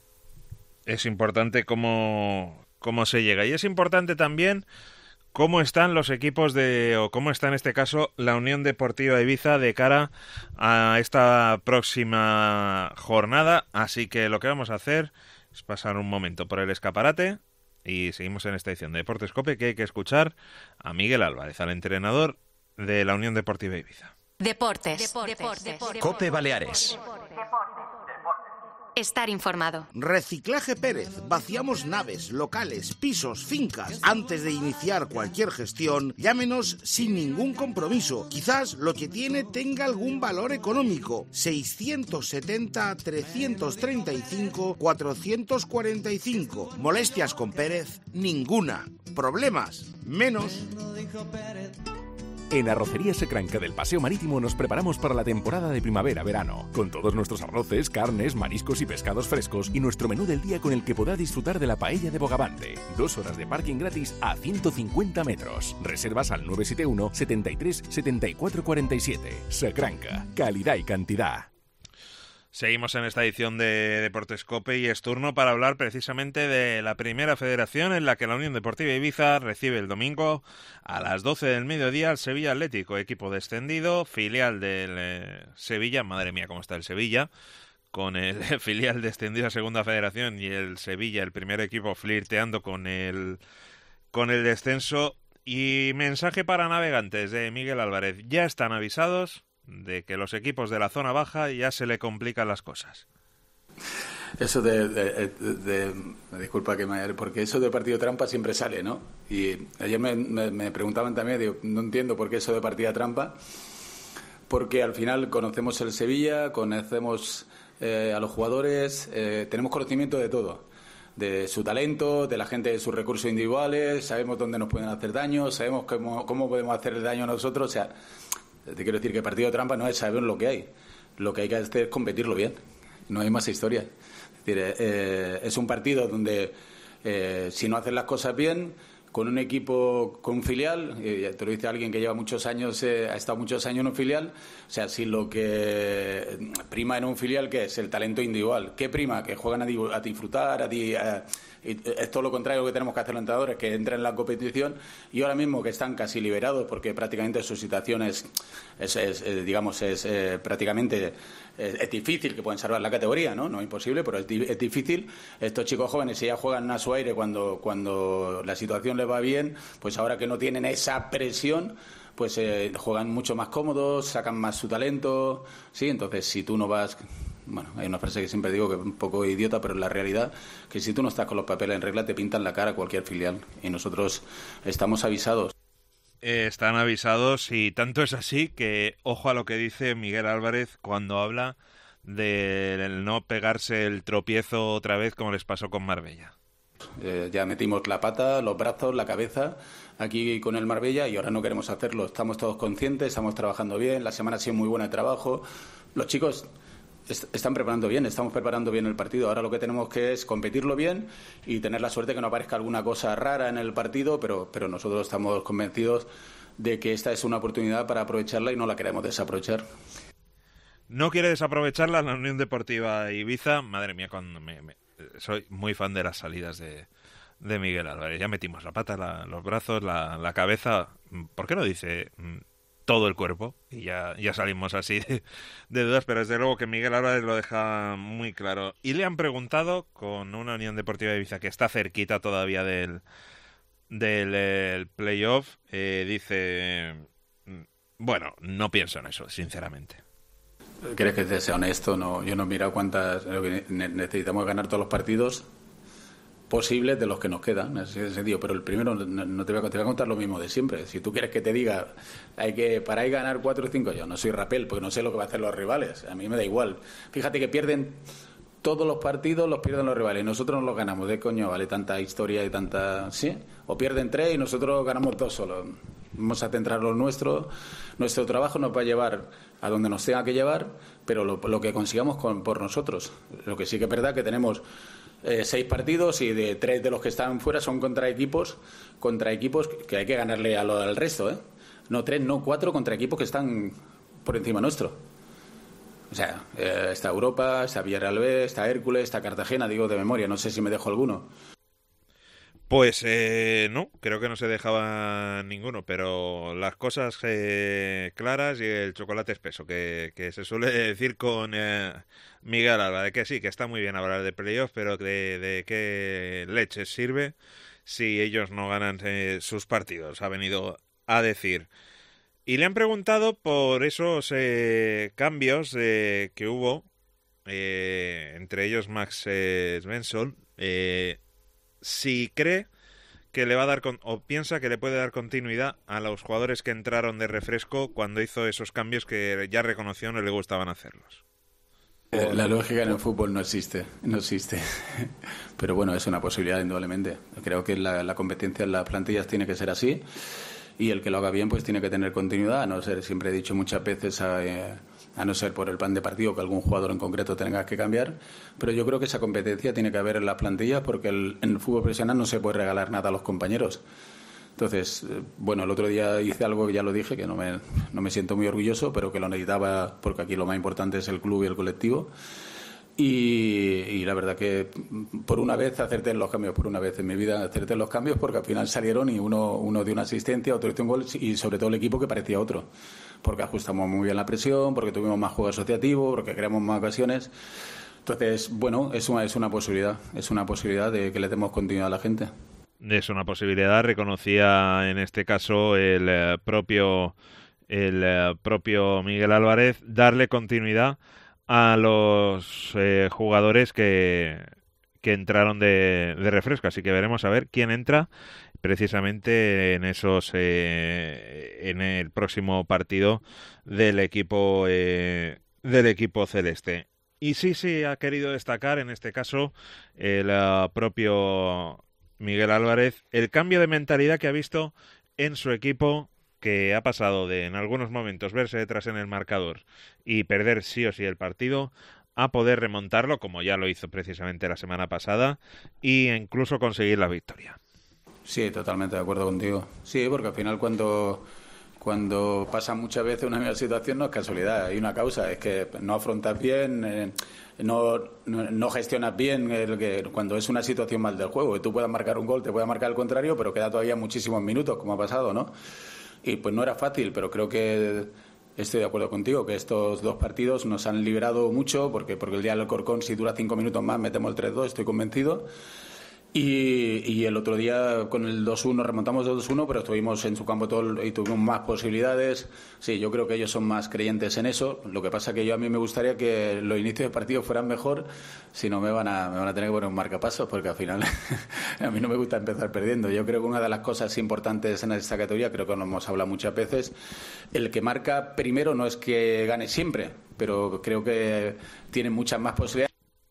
Es importante cómo, cómo se llega. Y es importante también cómo están los equipos de, o cómo está en este caso la Unión Deportiva Ibiza de cara a esta próxima jornada. Así que lo que vamos a hacer es pasar un momento por el escaparate y seguimos en esta edición de Deportes Cope, que hay que escuchar a Miguel Álvarez, al entrenador de la Unión Deportiva Ibiza. Deportes. Deportes. Deportes. Deportes. Cope Baleares. Estar informado. Reciclaje Pérez. Vaciamos naves, locales, pisos, fincas. Antes de iniciar cualquier gestión, llámenos sin ningún compromiso. Quizás lo que tiene tenga algún valor económico. seiscientos setenta, trescientos treinta y cinco, cuatrocientos cuarenta y cinco. Molestias con Pérez, ninguna. Problemas, menos. En Arrocería Secranca del Paseo Marítimo nos preparamos para la temporada de primavera-verano, con todos nuestros arroces, carnes, mariscos y pescados frescos y nuestro menú del día con el que podrá disfrutar de la paella de Bogavante. Dos horas de parking gratis a ciento cincuenta metros. Reservas al nueve siete uno, setenta y tres, setenta y cuatro cuarenta y siete. Secranca, calidad y cantidad. Seguimos en esta edición de Deportes COPE y es turno para hablar precisamente de la primera federación en la que la Unión Deportiva Ibiza recibe el domingo a las doce del mediodía al Sevilla Atlético, equipo descendido, filial del eh, Sevilla. Madre mía, cómo está el Sevilla, con el filial descendido a Segunda Federación y el Sevilla, el primer equipo, flirteando con el, con el descenso. Y mensaje para navegantes de Miguel Álvarez: ya están avisados de que los equipos de la zona baja ya se le complican las cosas. Eso de, de, de, de me disculpa que me porque eso de partido trampa siempre sale, ¿no? Y ayer me, me, me preguntaban también, digo, no entiendo por qué eso de partida trampa, porque al final conocemos el Sevilla, conocemos eh, a los jugadores, eh, tenemos conocimiento de todo, de su talento, de la gente, de sus recursos individuales, sabemos dónde nos pueden hacer daño, sabemos cómo, cómo podemos hacer el daño a nosotros. O sea, te quiero decir que partido de trampa no es saber lo que hay, lo que hay que hacer es competirlo bien, no hay más historia. Es decir, eh, es un partido donde eh, si no haces las cosas bien, con un equipo, con un filial, eh, te lo dice alguien que lleva muchos años, eh, ha estado muchos años en un filial, o sea, si lo que prima en un filial, ¿qué es? El talento individual. ¿Qué prima? Que juegan a, di- a disfrutar, a, di- a es todo lo contrario que tenemos que hacer los entrenadores, que entren en la competición, y ahora mismo que están casi liberados porque prácticamente su situación es, es, es eh, digamos, es eh, prácticamente es, es difícil que puedan salvar la categoría, ¿no? No es imposible, pero es, di- es difícil. Estos chicos jóvenes, si ya juegan a su aire cuando, cuando la situación les va bien, pues ahora que no tienen esa presión, pues eh, juegan mucho más cómodos, sacan más su talento, sí. Entonces, si tú no vas... Bueno, hay una frase que siempre digo que es un poco idiota, pero es la realidad, que si tú no estás con los papeles en regla te pintan la cara cualquier filial, y nosotros estamos avisados. Eh, están avisados, y tanto es así que ojo a lo que dice Miguel Álvarez cuando habla del no pegarse el tropiezo otra vez como les pasó con Marbella. Eh, ya metimos la pata, los brazos, la cabeza aquí con el Marbella y ahora no queremos hacerlo. Estamos todos conscientes, estamos trabajando bien, la semana ha sido muy buena de trabajo. Los chicos están preparando bien, estamos preparando bien el partido. Ahora lo que tenemos que es competirlo bien y tener la suerte que no aparezca alguna cosa rara en el partido, pero, pero nosotros estamos convencidos de que esta es una oportunidad para aprovecharla y no la queremos desaprovechar. No quiere desaprovecharla la Unión Deportiva Ibiza. Madre mía, cuando me, me, soy muy fan de las salidas de, de Miguel Álvarez. Ya metimos la pata, la, los brazos, la, la cabeza. ¿Por qué no dice todo el cuerpo? Y ya, ya salimos así de, de dudas, pero desde luego que Miguel Álvarez lo deja muy claro. Y le han preguntado, con una Unión Deportiva Ibiza que está cerquita todavía del, del el playoff, eh, dice, bueno, no pienso en eso, sinceramente. ¿Quieres que te sea honesto? No, yo no he mirado cuántas... Necesitamos ganar todos los partidos posibles de los que nos quedan, en ese sentido, pero el primero no, no te, voy a, te voy a contar lo mismo de siempre. Si tú quieres que te diga hay que para ahí ganar cuatro o cinco, yo no soy rapel porque no sé lo que van a hacer los rivales, a mí me da igual. Fíjate que pierden todos los partidos, los pierden los rivales, nosotros no los ganamos. ¿De coño vale tanta historia y tanta... sí? O pierden tres y nosotros ganamos dos solo. Vamos a centrar lo nuestro. Nuestro trabajo nos va a llevar a donde nos tenga que llevar, pero lo, lo que consigamos con, por nosotros. Lo que sí que es verdad que tenemos eh, seis partidos y de tres de los que están fuera son contra equipos contra equipos que hay que ganarle a lo, al resto, ¿eh? No tres, no cuatro, contra equipos que están por encima nuestro. O sea, eh, está Europa, está Villarreal B, está Hércules, está Cartagena, digo de memoria, no sé si me dejo alguno. Pues eh, no, creo que no se dejaba ninguno, pero las cosas eh, claras y el chocolate espeso, que, que se suele decir con eh, Miguel Álvarez, que sí, que está muy bien hablar de playoff, pero de, de qué leches sirve si ellos no ganan eh, sus partidos, ha venido a decir. Y le han preguntado por esos eh, cambios eh, que hubo, eh, entre ellos Max eh, Svensson, eh, si cree que le va a dar con, o piensa que le puede dar continuidad a los jugadores que entraron de refresco cuando hizo esos cambios que ya reconoció no le gustaban hacerlos. Eh, la lógica en el fútbol no existe, no existe. Pero bueno, es una posibilidad indudablemente. Creo que la, la competencia en las plantillas tiene que ser así y el que lo haga bien pues tiene que tener continuidad, a no ser, siempre he dicho muchas veces, a, eh, a no ser por el plan de partido que algún jugador en concreto tenga que cambiar, pero yo creo que esa competencia tiene que haber en las plantillas porque el, en el fútbol profesional no se puede regalar nada a los compañeros. Entonces, bueno, el otro día hice algo que ya lo dije, que no me, no me siento muy orgulloso, pero que lo necesitaba porque aquí lo más importante es el club y el colectivo. Y, y la verdad que por una vez acerté en los cambios, por una vez en mi vida acerté en los cambios porque al final salieron y uno, uno dio una asistencia, otro hizo un gol y sobre todo el equipo que parecía otro. Porque ajustamos muy bien la presión, porque tuvimos más juego asociativo, porque creamos más ocasiones. Entonces, bueno, es una, es una posibilidad, es una posibilidad de que le demos continuidad a la gente. Es una posibilidad, reconocía en este caso el eh, propio el eh, propio Miguel Álvarez, darle continuidad a los eh, jugadores que, que entraron de, de refresco. Así que veremos a ver quién entra precisamente en esos eh, en el próximo partido del equipo eh, del equipo celeste. Y sí, sí, ha querido destacar en este caso el uh, propio Miguel Álvarez el cambio de mentalidad que ha visto en su equipo, que ha pasado de en algunos momentos verse detrás en el marcador y perder sí o sí el partido a poder remontarlo, como ya lo hizo precisamente la semana pasada, e incluso conseguir la victoria. Sí, totalmente de acuerdo contigo. Sí, porque al final cuando, cuando pasa muchas veces una misma situación no es casualidad, hay una causa, es que no afrontas bien, eh, no, no, no gestionas bien el que, cuando es una situación mal del juego, que tú puedas marcar un gol, te pueda marcar el contrario, pero queda todavía muchísimos minutos, como ha pasado, ¿no? Y pues no era fácil, pero creo que estoy de acuerdo contigo, que estos dos partidos nos han liberado mucho, porque, porque el día del Alcorcón, si dura cinco minutos más, metemos el tres dos, estoy convencido. Y, y el otro día con el dos uno remontamos el dos uno, pero estuvimos en su campo todo y tuvimos más posibilidades. Sí, yo creo que ellos son más creyentes en eso. Lo que pasa que yo a mí me gustaría que los inicios de partido fueran mejor, si no me van a, me van a tener que poner un marcapasos, porque al final a mí no me gusta empezar perdiendo. Yo creo que una de las cosas importantes en esta categoría, creo que lo hemos hablado muchas veces, el que marca primero no es que gane siempre, pero creo que tiene muchas más posibilidades.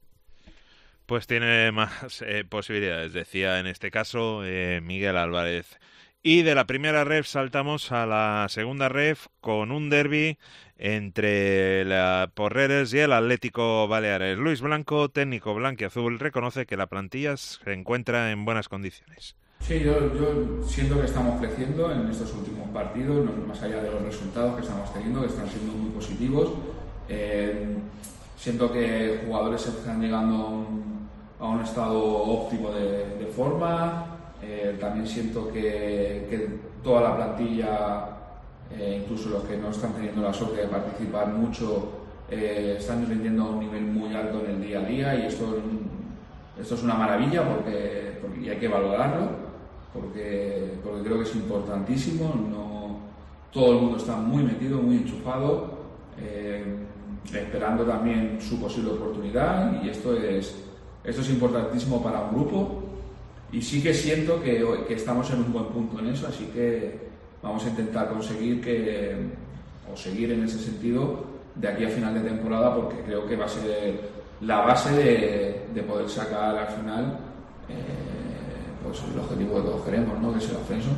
Pues tiene más eh, posibilidades, decía en este caso eh, Miguel Álvarez. Y de la primera ref saltamos a la segunda ref con un derbi entre la Porreres y el Atlético Baleares. Luis Blanco, técnico blanquiazul, reconoce que la plantilla se encuentra en buenas condiciones. Sí, yo, yo siento que estamos creciendo en estos últimos partidos, no, más allá de los resultados que estamos teniendo, que están siendo muy positivos. Eh, siento que jugadores están llegando a un, a un estado óptimo de, de forma. Eh, también siento que, que toda la plantilla, eh, incluso los que no están teniendo la suerte de participar mucho, eh, están rindiendo a un nivel muy alto en el día a día, y esto, esto es una maravilla porque, porque y hay que valorarlo, porque, porque creo que es importantísimo. No, todo el mundo está muy metido, muy enchufado, eh, esperando también su posible oportunidad, y esto es, esto es importantísimo para un grupo. Y sí que siento que, que estamos en un buen punto en eso, así que vamos a intentar conseguir que, o seguir en ese sentido de aquí a final de temporada, porque creo que va a ser la base de, de poder sacar al final eh, pues el objetivo que todos queremos, ¿no? Que es el ascenso.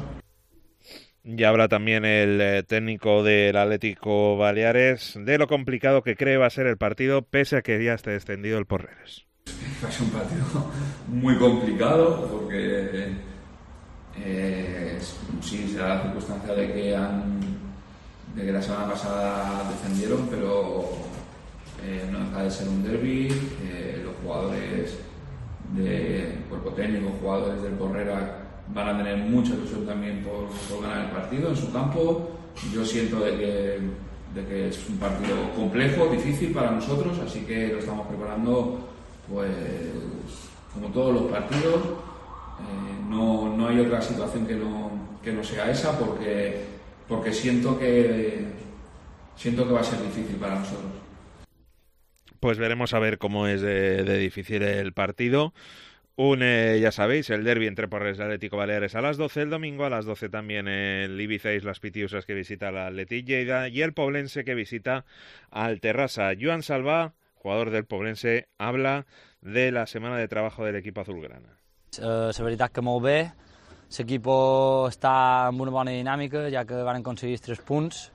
Y habla también el eh, técnico del Atlético Baleares de lo complicado que cree va a ser el partido, pese a que ya esté extendido el Porreres. Va a ser un partido muy complicado porque eh, sí se da la circunstancia de que han de que la semana pasada defendieron, pero eh, no deja de ser un derbi. Eh, los jugadores de cuerpo técnico, jugadores del Porrera van a tener mucha ilusión también por, por ganar el partido en su campo. Yo siento de que, de que es un partido complejo, difícil para nosotros, así que lo estamos preparando pues como todos los partidos. Eh, no, no hay otra situación que no, que no sea esa, porque, porque siento que siento que va a ser difícil para nosotros. Pues veremos a ver cómo es de, de difícil el partido. Un, eh, ya sabéis, el derbi entre Porreres y Atlético Baleares a las doce el domingo, a las doce también el Ibiza Islas Pitiusas, que visita al Athletic Lleida, y el Poblense, que visita al Terrassa. Joan Salvà, jugador del Poblense, habla de la semana de trabajo del equipo azulgrana. Uh, la veritat que molt bé, l'equip està amb una bona dinàmica, ja que van aconseguir tres punts.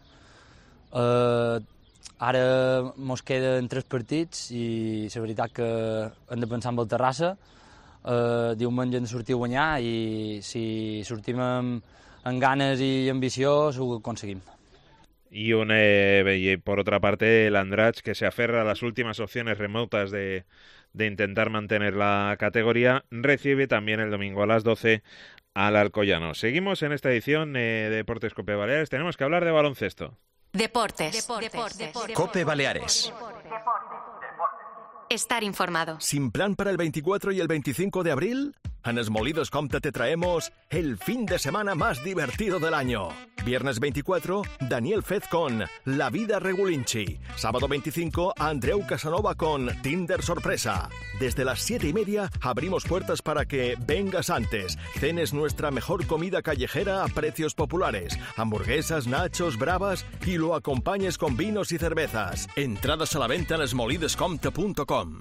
Uh, ara mos queden tres partits i la veritat que hem de pensar en el Terrassa. eh, diumenge hem de sortir a guanyar i si sortim amb, amb ganes i ambició ho aconseguim. Y, un, eh, y por otra parte el Andratx, que se aferra a las últimas opciones remotas de, de intentar mantener la categoría, recibe también el domingo a las doce al Alcoyano. Seguimos en esta edición eh, de Deportes Cope Baleares. Tenemos que hablar de baloncesto. Deportes. Deportes. Deportes. Cope Baleares. Estar informado. ¿Sin plan para el veinticuatro y el veinticinco de abril? En Esmolidos Compte te traemos el fin de semana más divertido del año. Viernes veinticuatro, Daniel Fez con La Vida Regulinchi. Sábado veinticinco, Andreu Casanova con Tinder Sorpresa. Desde las siete y media abrimos puertas para que vengas antes, cenes nuestra mejor comida callejera a precios populares, hamburguesas, nachos, bravas, y lo acompañes con vinos y cervezas. Entradas a la venta en esmolidescompte punto com.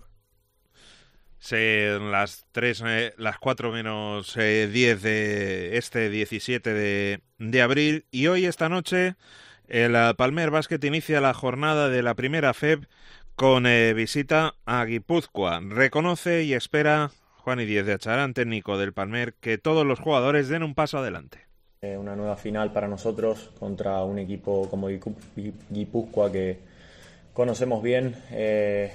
Son las tres, eh, las cuatro menos eh, diez de este diecisiete de, de abril y hoy, esta noche, el Palmer Basket inicia la jornada de la primera F E B con eh, visita a Guipúzcoa. Reconoce y espera Juani Díez de Acharán, técnico del Palmer, que todos los jugadores den un paso adelante. Eh, una nueva final para nosotros contra un equipo como Guipúzcoa que conocemos bien, eh,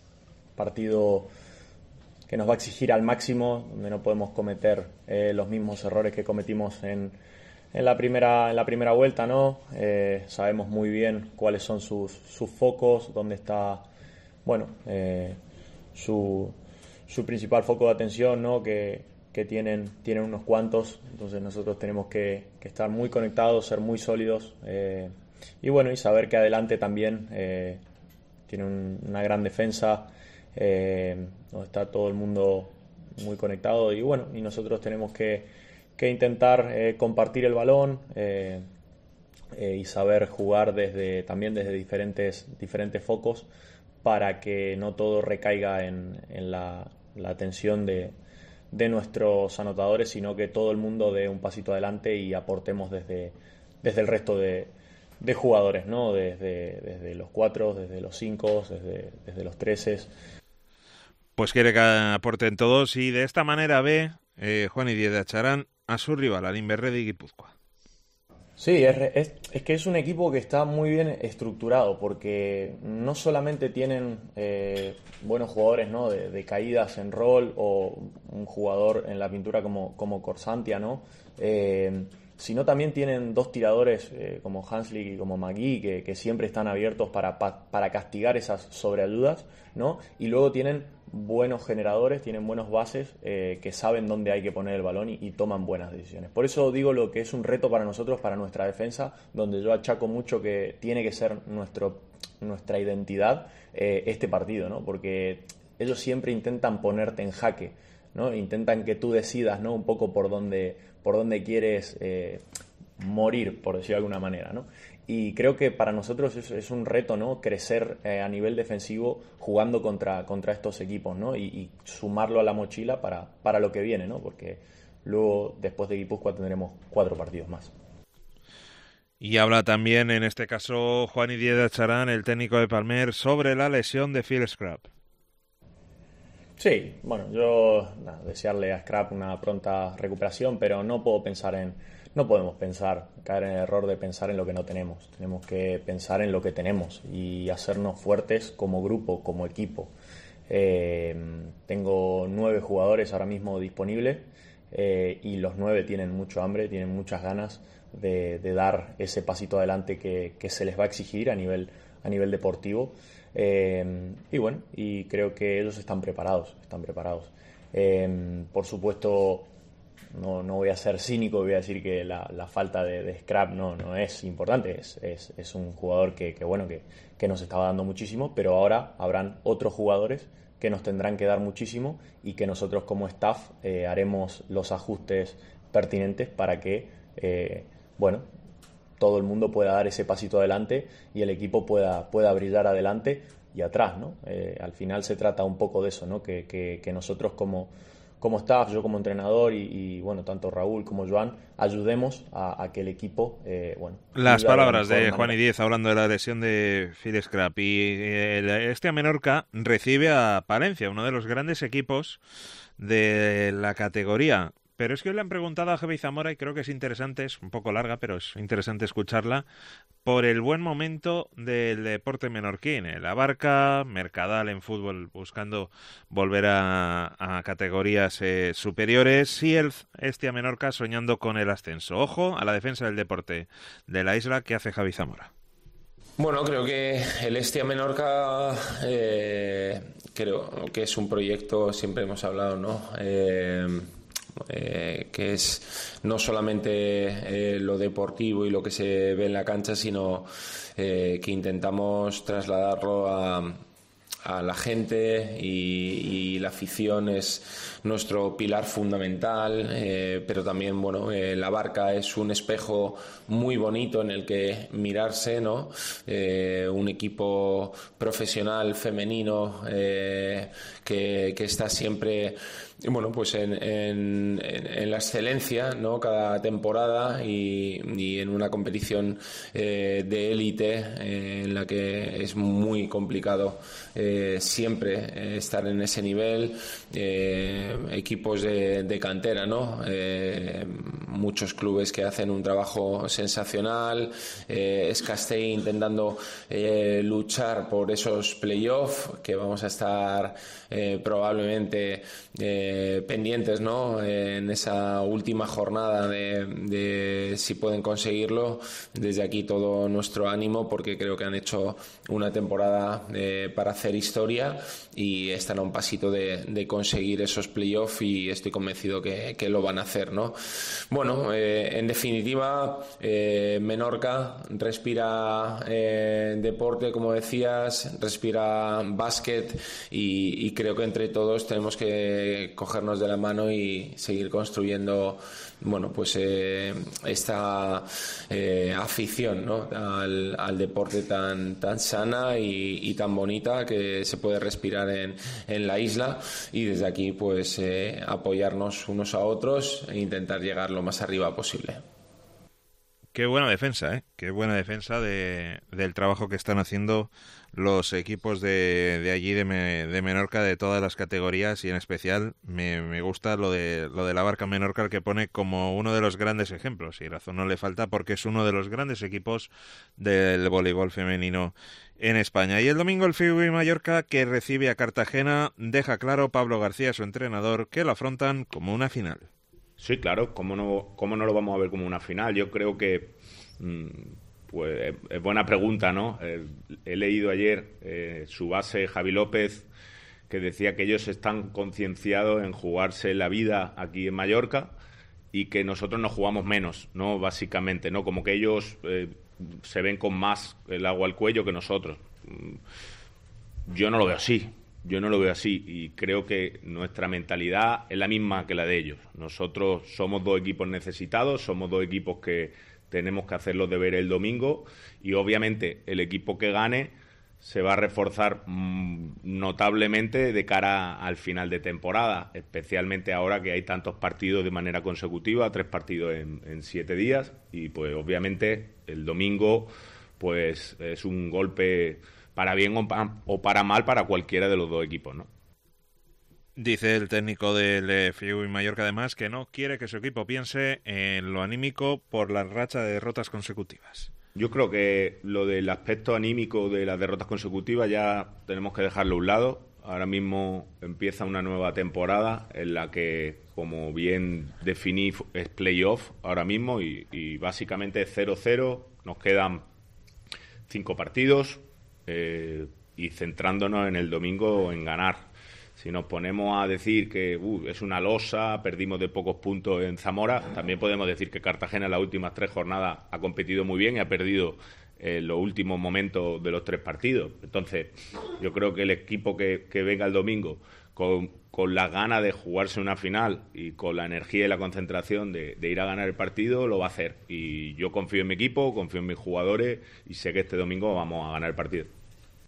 partido que nos va a exigir al máximo, donde no podemos cometer eh, los mismos errores que cometimos en, en, la, primera, en la primera vuelta, ¿no? Eh, sabemos muy bien cuáles son sus, sus focos, dónde está, bueno, eh, su, su principal foco de atención, ¿no? Que, que tienen, tienen unos cuantos, entonces nosotros tenemos que, que estar muy conectados, ser muy sólidos, eh, y bueno, y saber que adelante también eh, tiene un, una gran defensa, Eh, donde está todo el mundo muy conectado y bueno, y nosotros tenemos que, que intentar eh, compartir el balón eh, eh, y saber jugar desde también desde diferentes diferentes focos para que no todo recaiga en, en la, la atención de, de nuestros anotadores, sino que todo el mundo dé un pasito adelante y aportemos desde, desde el resto de, de jugadores, ¿no? Desde, desde los cuatro, desde los cinco, desde, desde los treces. Pues quiere que aporten todos y de esta manera ve eh, Juani Díez de Acharán a su rival, al Inverredi Guipúzcoa. Sí, es, es, es que es un equipo que está muy bien estructurado porque no solamente tienen eh, buenos jugadores, ¿no? de, de caídas en rol o un jugador en la pintura como, como Corsantia, ¿no? Eh, sino también tienen dos tiradores eh, como Hanslick y como McGee que, que siempre están abiertos para, pa, para castigar esas sobreayudas, ¿no? Y luego tienen buenos generadores, tienen buenos bases eh, que saben dónde hay que poner el balón y, y toman buenas decisiones. Por eso digo lo que es un reto para nosotros, para nuestra defensa, donde yo achaco mucho que tiene que ser nuestro, nuestra identidad eh, este partido, ¿no? Porque ellos siempre intentan ponerte en jaque, ¿no? Intentan que tú decidas, ¿no? Un poco por dónde, por dónde quieres eh, morir, por decirlo de alguna manera, ¿no? Y creo que para nosotros es, es un reto, ¿no? Crecer eh, a nivel defensivo jugando contra, contra estos equipos, ¿no? Y, y sumarlo a la mochila para, para lo que viene, ¿no? Porque luego, después de Guipúzcoa, tendremos cuatro partidos más. Y habla también, en este caso, Juani Díez de Acharán, el técnico de Palmer, sobre la lesión de Phil Scrap. Sí, bueno, yo nada, desearle a Scrap una pronta recuperación, pero no puedo pensar en, no podemos pensar, caer en el error de pensar en lo que no tenemos. Tenemos que pensar en lo que tenemos y hacernos fuertes como grupo, como equipo. Eh, tengo nueve jugadores ahora mismo disponibles eh, y los nueve tienen mucho hambre, tienen muchas ganas de, de dar ese pasito adelante que, que se les va a exigir a nivel, a nivel deportivo. Eh, y bueno, y creo que ellos están preparados, están preparados. Eh, por supuesto, no, no voy a ser cínico, voy a decir que la, la falta de, de Scrap no, no es importante, es, es, es un jugador que, que bueno, que, que nos estaba dando muchísimo, pero ahora habrán otros jugadores que nos tendrán que dar muchísimo y que nosotros como staff eh, haremos los ajustes pertinentes para que, eh, bueno, todo el mundo pueda dar ese pasito adelante y el equipo pueda, pueda brillar adelante y atrás, ¿no? Eh, al final se trata un poco de eso, ¿no? Que, que, que nosotros como, como staff, yo como entrenador y, y bueno, tanto Raúl como Joan, ayudemos a, a que el equipo, eh, bueno... Las palabras de, de Juan manera. y Diez hablando de la lesión de Phil Scrap. Y el Estia Menorca recibe a Palencia, uno de los grandes equipos de la categoría. Pero es que hoy le han preguntado a Javi Zamora, y creo que es interesante, es un poco larga, pero es interesante escucharla, por el buen momento del deporte menorquín. El Abarca, Mercadal en fútbol buscando volver a, a categorías eh, superiores, y el Estia Menorca soñando con el ascenso. Ojo a la defensa del deporte de la isla que hace Javi Zamora. Bueno, creo que el Estia Menorca eh, creo que es un proyecto, siempre hemos hablado, ¿no? Eh, Eh, que es no solamente eh, lo deportivo y lo que se ve en la cancha, sino eh, que intentamos trasladarlo a, a la gente, y, y la afición es nuestro pilar fundamental, eh, pero también, bueno, eh, la Barca es un espejo muy bonito en el que mirarse, ¿no? Eh, un equipo profesional femenino eh, que, que está siempre, bueno, pues en, en, en la excelencia, ¿no? Cada temporada, y, y en una competición eh, de élite eh, en la que es muy complicado eh, siempre eh, estar en ese nivel. Eh, equipos de, de cantera, ¿no? Eh, muchos clubes que hacen un trabajo sensacional. eh, Escastell intentando eh, luchar por esos playoffs que vamos a estar eh, probablemente eh, pendientes, ¿no? Eh, en esa última jornada de, de si pueden conseguirlo. Desde aquí todo nuestro ánimo, porque creo que han hecho una temporada eh, para hacer historia, y están a un pasito de, de conseguir esos playoffs, y estoy convencido que, que lo van a hacer, ¿no? Bueno, eh, en definitiva, eh, Menorca respira eh, deporte, como decías, respira básquet, y, y creo que entre todos tenemos que cogernos de la mano y seguir construyendo, bueno, pues eh, esta eh, afición, ¿no? al, al deporte tan, tan sana y, y tan bonita que se puede respirar en, en la isla, y desde aquí pues eh, apoyarnos unos a otros e intentar llegar lo más arriba posible. Qué buena defensa, ¿eh? Qué buena defensa de, del trabajo que están haciendo los equipos de, de allí, de, me, de Menorca, de todas las categorías, y en especial me, me gusta lo de lo de la Barca Menorca, que pone como uno de los grandes ejemplos, y razón no le falta, porque es uno de los grandes equipos del voleibol femenino en España. Y el domingo el Fiu y Mallorca, que recibe a Cartagena, deja claro Pablo García, su entrenador, que lo afrontan como una final. Sí, claro, ¿cómo no, cómo no lo vamos a ver como una final? Yo creo que mmm, pues es buena pregunta, ¿no? Eh, he leído ayer eh, su base, Javi López, que decía que ellos están concienciados en jugarse la vida aquí en Mallorca, y que nosotros nos jugamos menos, ¿no? Básicamente, ¿no? Como que ellos eh, se ven con más el agua al cuello que nosotros. Yo no lo veo así. Yo no lo veo así, y creo que nuestra mentalidad es la misma que la de ellos. Nosotros somos dos equipos necesitados, somos dos equipos que tenemos que hacer los deberes el domingo, y obviamente el equipo que gane se va a reforzar mmm, notablemente de cara al final de temporada, especialmente ahora que hay tantos partidos de manera consecutiva, tres partidos en, en siete días, y pues obviamente el domingo pues es un golpe para bien o, pa- o para mal para cualquiera de los dos equipos, ¿no? Dice el técnico del eh, Fiu y Mallorca, además, que no quiere que su equipo piense en lo anímico por la racha de derrotas consecutivas. Yo creo que lo del aspecto anímico de las derrotas consecutivas ya tenemos que dejarlo a un lado. Ahora mismo empieza una nueva temporada en la que, como bien definí, es playoff ahora mismo, y, y básicamente es cero cero. Nos quedan cinco partidos. Eh, y centrándonos en el domingo en ganar. Si nos ponemos a decir que uh, es una losa, perdimos de pocos puntos en Zamora, también podemos decir que Cartagena en las últimas tres jornadas ha competido muy bien y ha perdido en los últimos momentos de los tres partidos. Entonces, yo creo que el equipo que, que venga el domingo con, con las ganas de jugarse una final y con la energía y la concentración de, de ir a ganar el partido, lo va a hacer. Y yo confío en mi equipo, confío en mis jugadores, y sé que este domingo vamos a ganar el partido.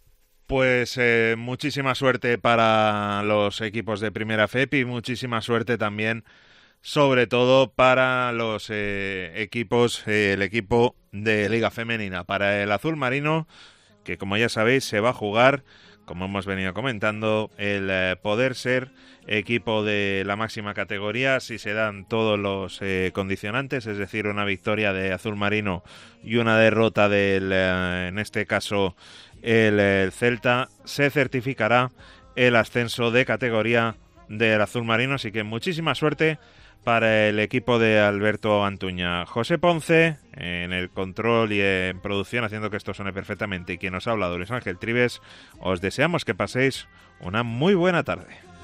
Pues eh, muchísima suerte para los equipos de Primera F E P y muchísima suerte también, sobre todo para los eh, equipos, eh, el equipo de Liga Femenina. Para el azul marino, que como ya sabéis se va a jugar, como hemos venido comentando, el eh, poder ser equipo de la máxima categoría si se dan todos los eh, condicionantes, es decir, una victoria de azul marino y una derrota del, eh, en este caso, el, el Celta, se certificará el ascenso de categoría del azul marino. Así que muchísima suerte para el equipo de Alberto Antuña. José Ponce en el control y en producción, haciendo que esto suene perfectamente, y quien os ha hablado, Luis Ángel Trives. Os deseamos que paséis una muy buena tarde.